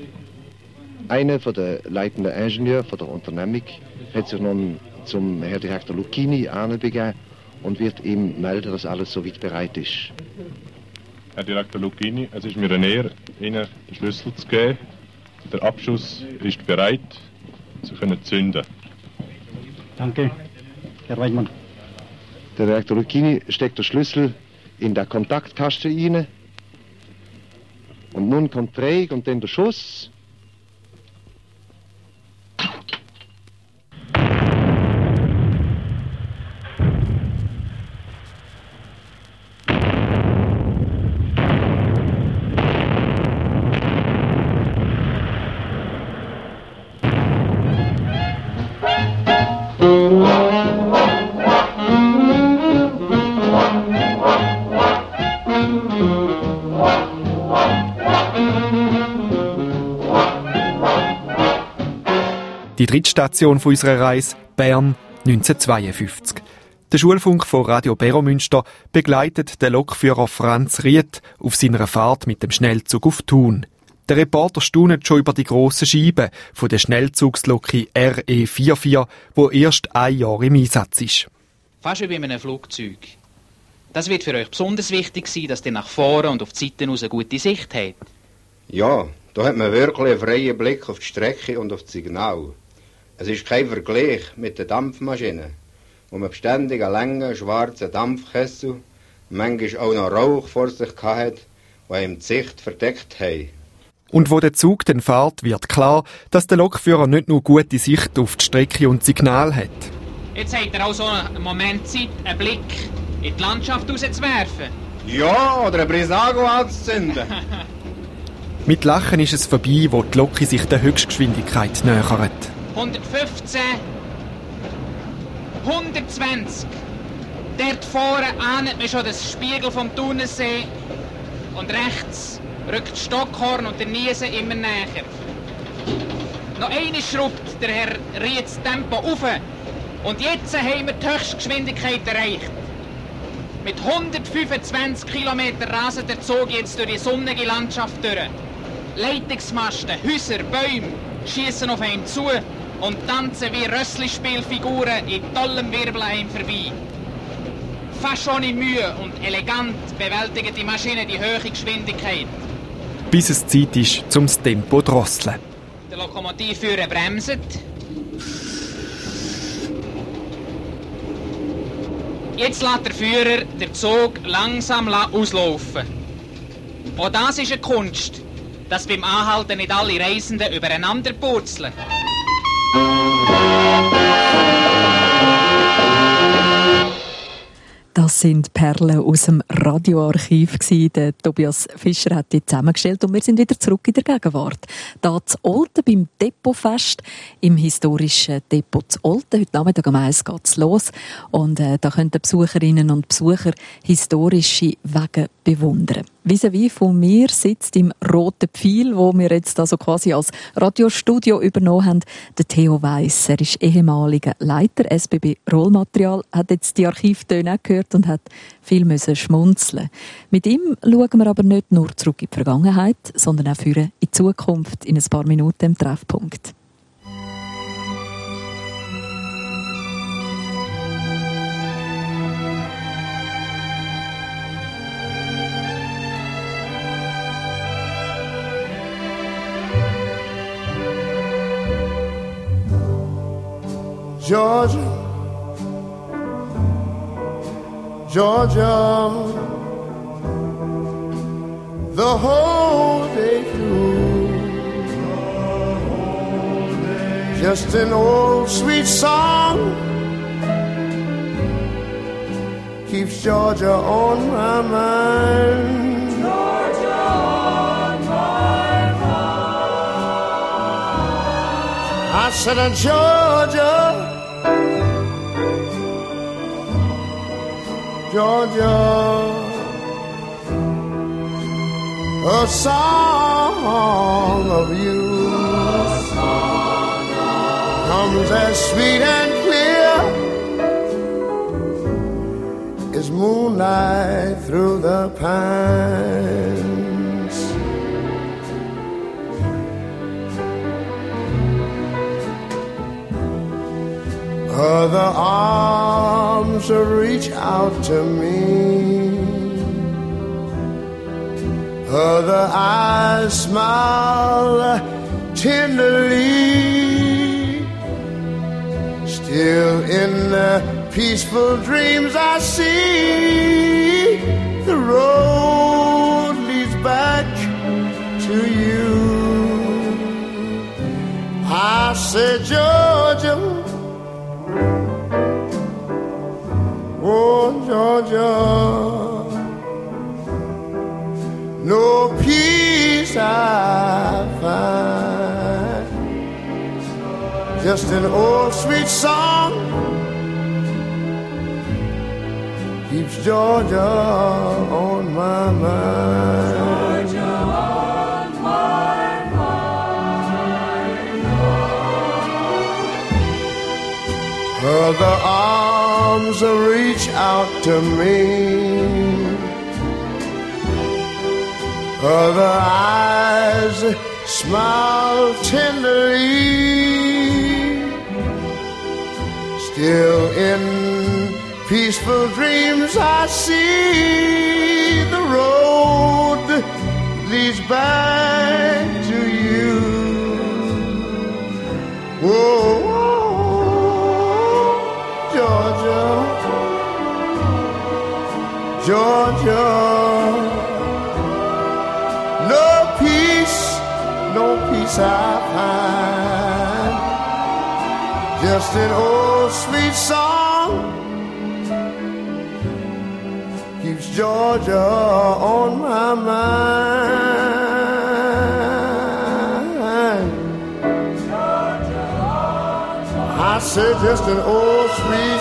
Einer von den leitenden Ingenieuren von der Unternehmung hat sich nun zum Herrn Direktor Lucchini anbegeben und wird ihm melden, dass alles soweit bereit ist. Herr Direktor Lucchini, es ist mir eine Ehre, Ihnen den Schlüssel zu geben. Der Abschuss ist bereit, Sie können zünden. Danke, Herr Weidmann. Der Direktor Lucchini steckt den Schlüssel in den Kontaktkasten rein. Und nun kommt Dreh und dann der Schuss. Die Drittstation von unserer Reise, Bern neunzehnhundertzweiundfünfzig. Der Schulfunk von Radio Beromünster begleitet den Lokführer Franz Riet auf seiner Fahrt mit dem Schnellzug auf Thun. Der Reporter staunt schon über die grossen Scheiben von der Schnellzugsloki R E vierundvierzig, wo erst ein Jahr im Einsatz ist. Fast wie bei einem Flugzeug. Das wird für euch besonders wichtig sein, dass ihr nach vorne und auf die Seiten aus eine gute Sicht habt. Ja, da hat man wirklich einen freien Blick auf die Strecke und auf das Signal. Es ist kein Vergleich mit den Dampfmaschinen, wo man beständig einen langen, schwarzen Dampfkessel, manchmal auch noch Rauch vor sich hatte, der ihm die Sicht verdeckt hat. Und wo der Zug dann fährt, wird klar, dass der Lokführer nicht nur gute Sicht auf die Strecke und Signal hat. Jetzt habt ihr auch so einen Moment Zeit, einen Blick in die Landschaft rauszuwerfen. Ja, oder eine Brisago anzuzünden. Mit Lachen ist es vorbei, wo die Lok sich der Höchstgeschwindigkeit nähert. hundertfünfzehn, hundertzwanzig. Dort vorne ahnt man schon das Spiegel vom Thunersee. Und rechts rückt Stockhorn und der Niesen immer näher. Noch einmal schraubt der Herr Ried das Tempo auf. Und jetzt haben wir die Höchstgeschwindigkeit erreicht. Mit hundertfünfundzwanzig Kilometer rasen der Zug jetzt durch die sonnige Landschaft durch. Leitungsmasten, Häuser, Bäume schießen auf ihn zu und tanzen wie Rösslispielfiguren in tollem Wirbel an ihm vorbei. Fast ohne Mühe und elegant bewältigt die Maschine die hohe Geschwindigkeit. Bis es Zeit ist, zum das Tempo zu drosseln. Der Lokomotivführer bremset. Jetzt lässt der Führer den Zug langsam auslaufen. Auch das ist eine Kunst, dass beim Anhalten nicht alle Reisenden übereinander purzeln. Das sind Perlen aus dem Radioarchiv gewesen. Der Tobias Fischer hat die zusammengestellt und wir sind wieder zurück in der Gegenwart. Da zu Olten beim Depotfest im historischen Depot zu Olten. Heute Nachmittag um eins geht's los und äh, da können Besucherinnen und Besucher historische Wege bewundern. Vis-à-vis von mir sitzt im Roten Pfeil, wo wir jetzt also quasi als Radiostudio übernommen haben, der Theo Weiss. Er ist ehemaliger Leiter S B B Rollmaterial, hat jetzt die Archivtöne gehört und hat viel müssen schmunzeln. Mit ihm schauen wir aber nicht nur zurück in die Vergangenheit, sondern auch führen in die Zukunft in ein paar Minuten im Treffpunkt. Georgia, Georgia, the whole day through, just an old sweet song keeps Georgia on my mind. Georgia on my mind. I said, uh, Georgia, Georgia, a song of you song of comes as sweet and clear as moonlight through the pines. Other arms reach out to me, other eyes smile tenderly. Still in the peaceful dreams I see the road leads back to you. I said, Georgia, oh, Georgia, no peace I find, just an old sweet song keeps Georgia on my mind. Georgia on my mind. Other arms reach out to me, other eyes smile tenderly. Still in peaceful dreams I see the road leads back to you. Whoa. no peace I find. Just an old sweet song keeps Georgia on my mind. I said just an old sweet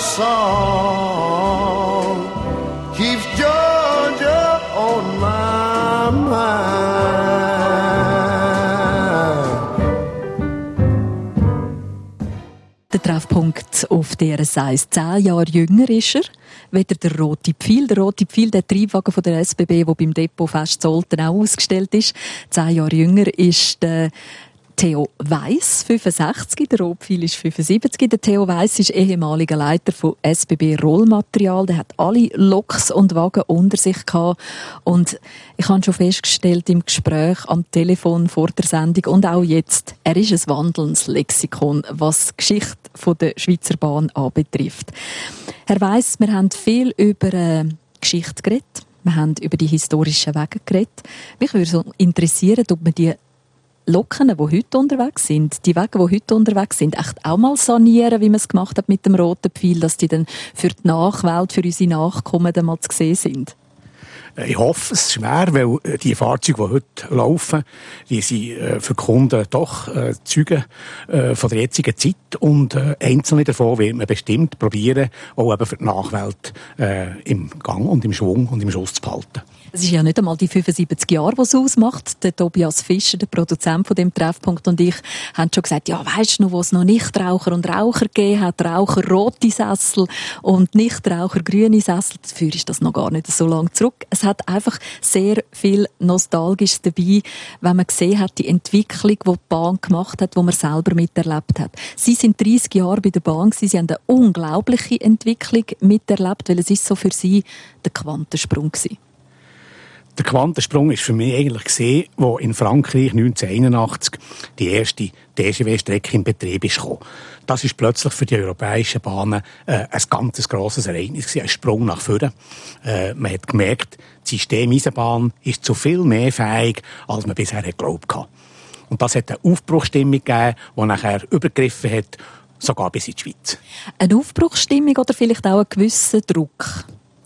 song keeps Georgia on my mind. Der Treffpunkt auf D R S eins. Zehn Jahre jünger ist er. Weder der rote Pfeil. Der rote Pfeil, der Triebwagen von der S B B, der beim Depotfest Zolten auch ausgestellt ist. Zehn Jahre jünger ist der Theo Weiss, fünfundsechzig, der Rotpfeil ist fünfundsiebzig. Der Theo Weiss ist ehemaliger Leiter von S B B Rollmaterial. Der hat alle Loks und Wagen unter sich gehabt. Und ich habe schon festgestellt im Gespräch am Telefon vor der Sendung und auch jetzt, er ist ein wandelndes Lexikon, was die Geschichte der Schweizer Bahn anbetrifft. Herr Weiss, wir haben viel über äh, Geschichte geredet. Wir haben über die historischen Wege geredet. Mich würde so interessieren, ob man die Loken, die heute unterwegs sind, die Wege, die heute unterwegs sind, echt auch mal sanieren, wie man es gemacht hat mit dem roten Pfeil, dass die dann für die Nachwelt, für unsere Nachkommen dann mal zu sehen sind? Ich hoffe, es ist schwer, weil die Fahrzeuge, die heute laufen, die sind für die Kunden doch äh, Zeugen äh, von der jetzigen Zeit und äh, einzelne davon wird man bestimmt probieren, auch eben für die Nachwelt äh, im Gang und im Schwung und im Schuss zu behalten. Es ist ja nicht einmal die fünfundsiebzig Jahre, die es ausmacht. Der Tobias Fischer, der Produzent von dem Treffpunkt, und ich haben schon gesagt, ja, weisst du noch, wo es noch Nichtraucher und Raucher gegeben hat, Raucher rote Sessel und Nichtraucher grüne Sessel. Dafür ist das noch gar nicht so lange zurück. Es hat einfach sehr viel Nostalgisches dabei, wenn man gesehen hat, die Entwicklung, die die Bahn gemacht hat, die man selber miterlebt hat. Sie sind dreissig Jahre bei der Bahn gewesen. Sie haben eine unglaubliche Entwicklung miterlebt, weil es ist so für sie der Quantensprung gewesen. Der Quantensprung ist für mich eigentlich gesehen, wo in Frankreich neunzehnhunderteinundachtzig die erste D G W-Strecke in Betrieb ist gekommen. Das ist plötzlich für die europäischen Bahnen äh, ein ganz grosses Ereignis gewesen, ein Sprung nach vorne. Äh, man hat gemerkt, die Systemeisenbahn ist zu viel mehr fähig, als man bisher geglaubt hat. Und das hat eine Aufbruchsstimmung gegeben, die nachher übergriffen hat, sogar bis in die Schweiz. Eine Aufbruchsstimmung oder vielleicht auch ein gewisser Druck?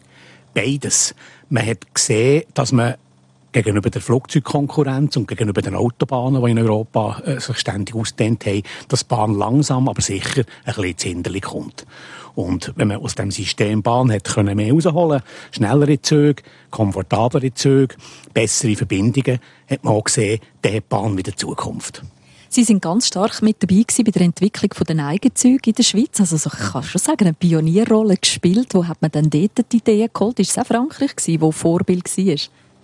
Beides. Man hat gesehen, dass man gegenüber der Flugzeugkonkurrenz und gegenüber den Autobahnen, die in Europa äh, sich ständig ausgedehnt haben, dass die Bahn langsam, aber sicher ein bisschen ins Hinderli kommt. Und wenn man aus dem System Bahn hat können mehr rausholen, schnellere Züge, komfortablere Züge, bessere Verbindungen, hat man auch gesehen, der hat die Bahn wieder Zukunft. Sie sind ganz stark mit dabei gewesen bei der Entwicklung der Eigenzüge in der Schweiz. Also so, ich kann schon sagen, eine Pionierrolle gespielt. Wo hat man denn dort die Idee geholt? Ist es auch Frankreich gewesen, wo Vorbild war?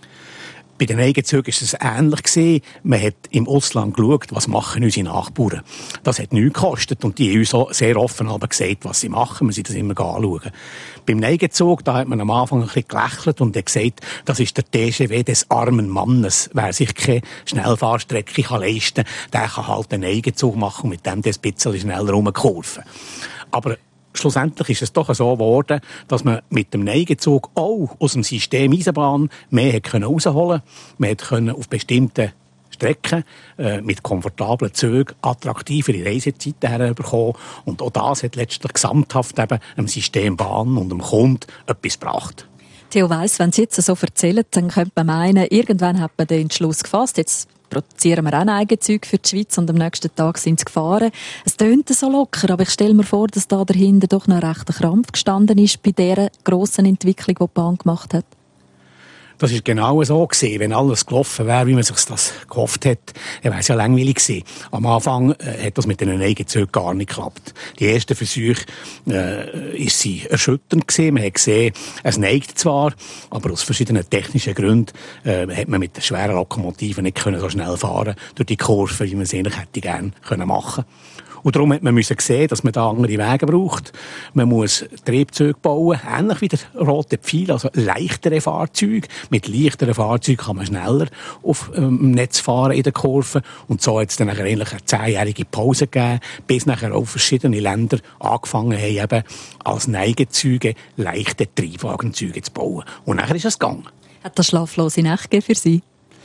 Bei den Eigenzügen war es ähnlich gewesen. Man hat im Ausland geschaut, was machen unsere Nachbarn. Das hat nichts gekostet und die haben uns auch sehr offen aber gesagt, was sie machen. Wir sind das immer anschauen. Beim Eigenzug, da hat man am Anfang ein bisschen gelächelt und hat gesagt, das ist der D G W des armen Mannes. Wer sich keine Schnellfahrstrecke kann leisten kann, der kann halt einen Eigenzug machen und mit dem das ein bisschen schneller rumkurven. Aber schlussendlich ist es doch so geworden, dass man mit dem Eigenzug auch aus dem System Eisenbahn mehr herausholen konnte. Man konnte auf bestimmten Strecken äh, mit komfortablen Zügen attraktivere Reisezeiten herbekommen. Und auch das hat letztlich gesamthaft eben dem System Bahn und dem Kunden etwas gebracht. Theo Weiss, wenn Sie jetzt so erzählen, dann könnte man meinen, irgendwann hat man den Entschluss gefasst, jetzt produzieren wir auch ein Eigenzug für die Schweiz und am nächsten Tag sind sie gefahren. Es tönt so locker, aber ich stelle mir vor, dass da dahinter doch noch ein rechter Krampf gestanden ist bei dieser grossen Entwicklung, die die Bahn gemacht hat. Das ist genau so gewesen. Wenn alles gelaufen wäre, wie man sich das gehofft hat, dann wäre es ja langweilig gewesen. Am Anfang äh, hat das mit den Eigenzügen gar nicht geklappt. Die ersten Versuche äh, ist sie erschütternd gewesen. Man hat gesehen, es neigt zwar, aber aus verschiedenen technischen Gründen äh, hat man mit den schweren Lokomotiven nicht können so schnell fahren durch die Kurve, wie man es eigentlich hätte gerne können machen. Und darum hat man müssen sehen, dass man da andere Wege braucht. Man muss Triebzeuge bauen, ähnlich wie der rote Pfeil, also leichtere Fahrzeuge. Mit leichteren Fahrzeugen kann man schneller auf dem ähm, Netz fahren in der Kurve. Und so hat es dann nachher eigentlich eine zehnjährige Pause gegeben, bis nachher auch verschiedene Länder angefangen haben, eben als Neigezüge leichte Triebwagenzüge zu bauen. Und nachher ist es gegangen. Hat das schlaflose Nächte gegeben für Sie?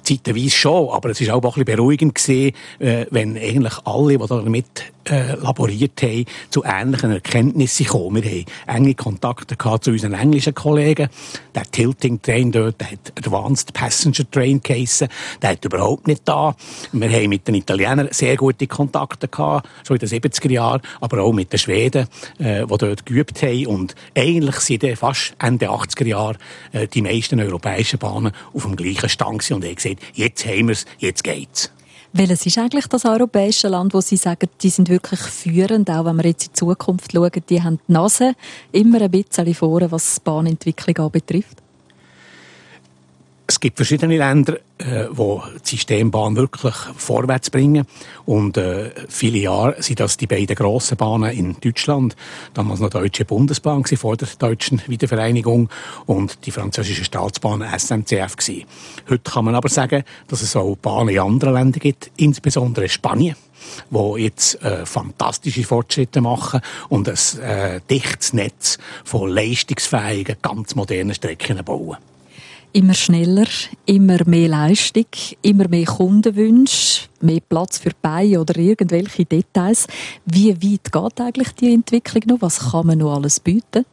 zeitweise schon, aber es war auch ein bisschen beruhigend gewesen, äh, wenn eigentlich alle, die damit äh, laboriert haben, zu ähnlichen Erkenntnissen kommen. Wir haben enge Kontakte gehabt zu unseren englischen Kollegen. Der Tilting Train dort, der hat Advanced Passenger Train geheissen, der hat überhaupt nicht da. Wir haben mit den Italienern sehr gute Kontakte gehabt, schon in den siebziger Jahren, aber auch mit den Schweden, äh, die dort geübt haben. Und eigentlich sind dann fast Ende achtziger Jahre äh, die meisten europäischen Bahnen auf dem gleichen Stand gewesen und haben gesagt, jetzt haben wir es, jetzt geht's. Welches ist eigentlich das europäische Land, wo Sie sagen, die sind wirklich führend, auch wenn wir jetzt in die Zukunft schauen, die haben die Nase immer ein bisschen vorne, was die Bahnentwicklung anbetrifft? Es gibt verschiedene Länder, äh, wo die Systembahn wirklich vorwärts bringen. Und äh, viele Jahre sind das die beiden grossen Bahnen in Deutschland. Damals noch die Deutsche Bundesbahn gewesen, vor der deutschen Wiedervereinigung, und die französische Staatsbahn S N C F gewesen. Heute kann man aber sagen, dass es auch Bahnen in anderen Ländern gibt, insbesondere Spanien, wo jetzt äh, fantastische Fortschritte machen und ein äh, dichtes Netz von leistungsfähigen, ganz modernen Strecken bauen. Immer schneller, immer mehr Leistung, immer mehr Kundenwünsche, mehr Platz für die Beine oder irgendwelche Details. Wie weit geht eigentlich die Entwicklung noch? Was kann man noch alles bieten?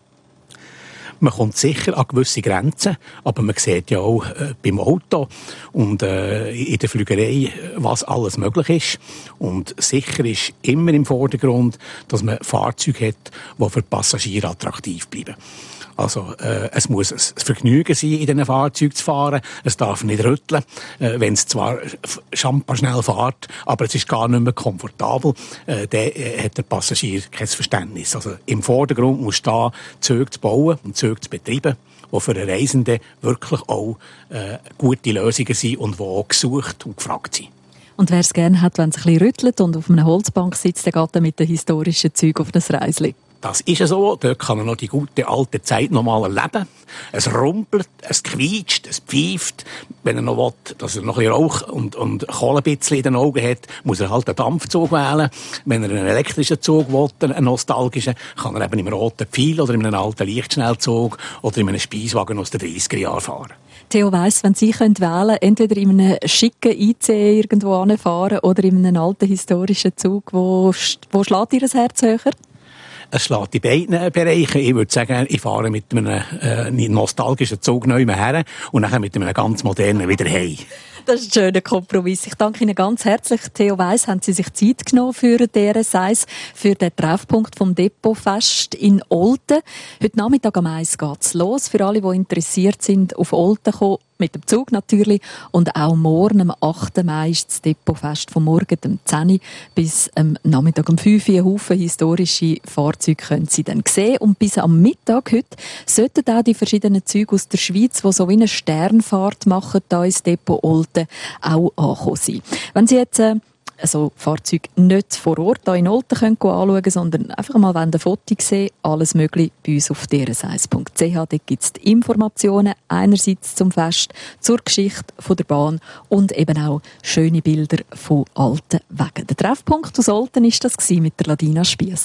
Man kommt sicher an gewisse Grenzen, aber man sieht ja auch äh, beim Auto und äh, in der Flügerei, was alles möglich ist. Und sicher ist immer im Vordergrund, dass man Fahrzeuge hat, die für die Passagiere attraktiv bleiben. Also äh, es muss ein Vergnügen sein, in diesen Fahrzeugen zu fahren. Es darf nicht rütteln, äh, wenn es zwar schampa schnell fährt, aber es ist gar nicht mehr komfortabel. Äh, dann äh, hat der Passagier kein Verständnis. Also im Vordergrund muss stehen, Züge zu bauen und Züge zu betreiben, die für den Reisenden wirklich auch äh, gute Lösungen sind und die auch gesucht und gefragt sind. Und wer es gerne hat, wenn es ein bisschen rüttelt und auf einer Holzbank sitzt, der geht dann mit den historischen Zügen auf das Reisli. Das ist so. Dort kann er noch die gute alte Zeit noch mal erleben. Es rumpelt, es quietscht, es pfeift. Wenn er noch will, dass er noch ein bisschen Rauch und, und Kohle ein bisschen in den Augen hat, muss er halt einen Dampfzug wählen. Wenn er einen elektrischen Zug will, einen nostalgischen, kann er eben im roten Pfeil oder in einem alten Lichtschnellzug oder in einem Speiswagen aus den dreissiger Jahren fahren. Theo Weiss, wenn Sie wählen können, entweder in einem schicken I C E irgendwo hinfahren oder in einem alten historischen Zug, wo, wo schlägt Ihr Herz höher? Es schlägt in beiden Bereichen. Ich würde sagen, ich fahre mit einem äh, nostalgischen Zug neu her und dann mit einem ganz modernen wieder heim. Das ist ein schöner Kompromiss. Ich danke Ihnen ganz herzlich. Theo Weiss, haben Sie sich Zeit genommen für D R S eins, für den Treffpunkt vom Depotfest in Olten. Heute Nachmittag am eins geht's los. Für alle, die interessiert sind, auf Olten kommen, mit dem Zug natürlich. Und auch morgen, am achten Mai, ist das Depotfest vom Morgen, dem zehn Uhr bis am Nachmittag um fünf Uhr. Ein Haufen historische Fahrzeuge können Sie dann sehen. Und bis am Mittag heute sollten auch die verschiedenen Züge aus der Schweiz, die so wie eine Sternfahrt machen, da ins Depot Olten, auch angekommen sein. Wenn Sie jetzt äh, also Fahrzeuge nicht vor Ort hier in Olten können anschauen können, sondern einfach mal ein Foto sehen, alles möglich bei uns auf d r s eins punkt c h. Dort gibt es die Informationen einerseits zum Fest, zur Geschichte von der Bahn und eben auch schöne Bilder von alten Wegen. Der Treffpunkt aus Olten war das mit der Ladina Spiess.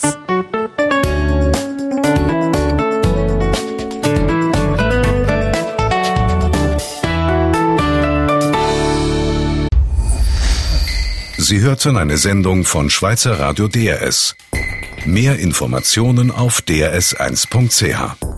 Sie hörten eine Sendung von Schweizer Radio D R S. Mehr Informationen auf d r s eins punkt c h.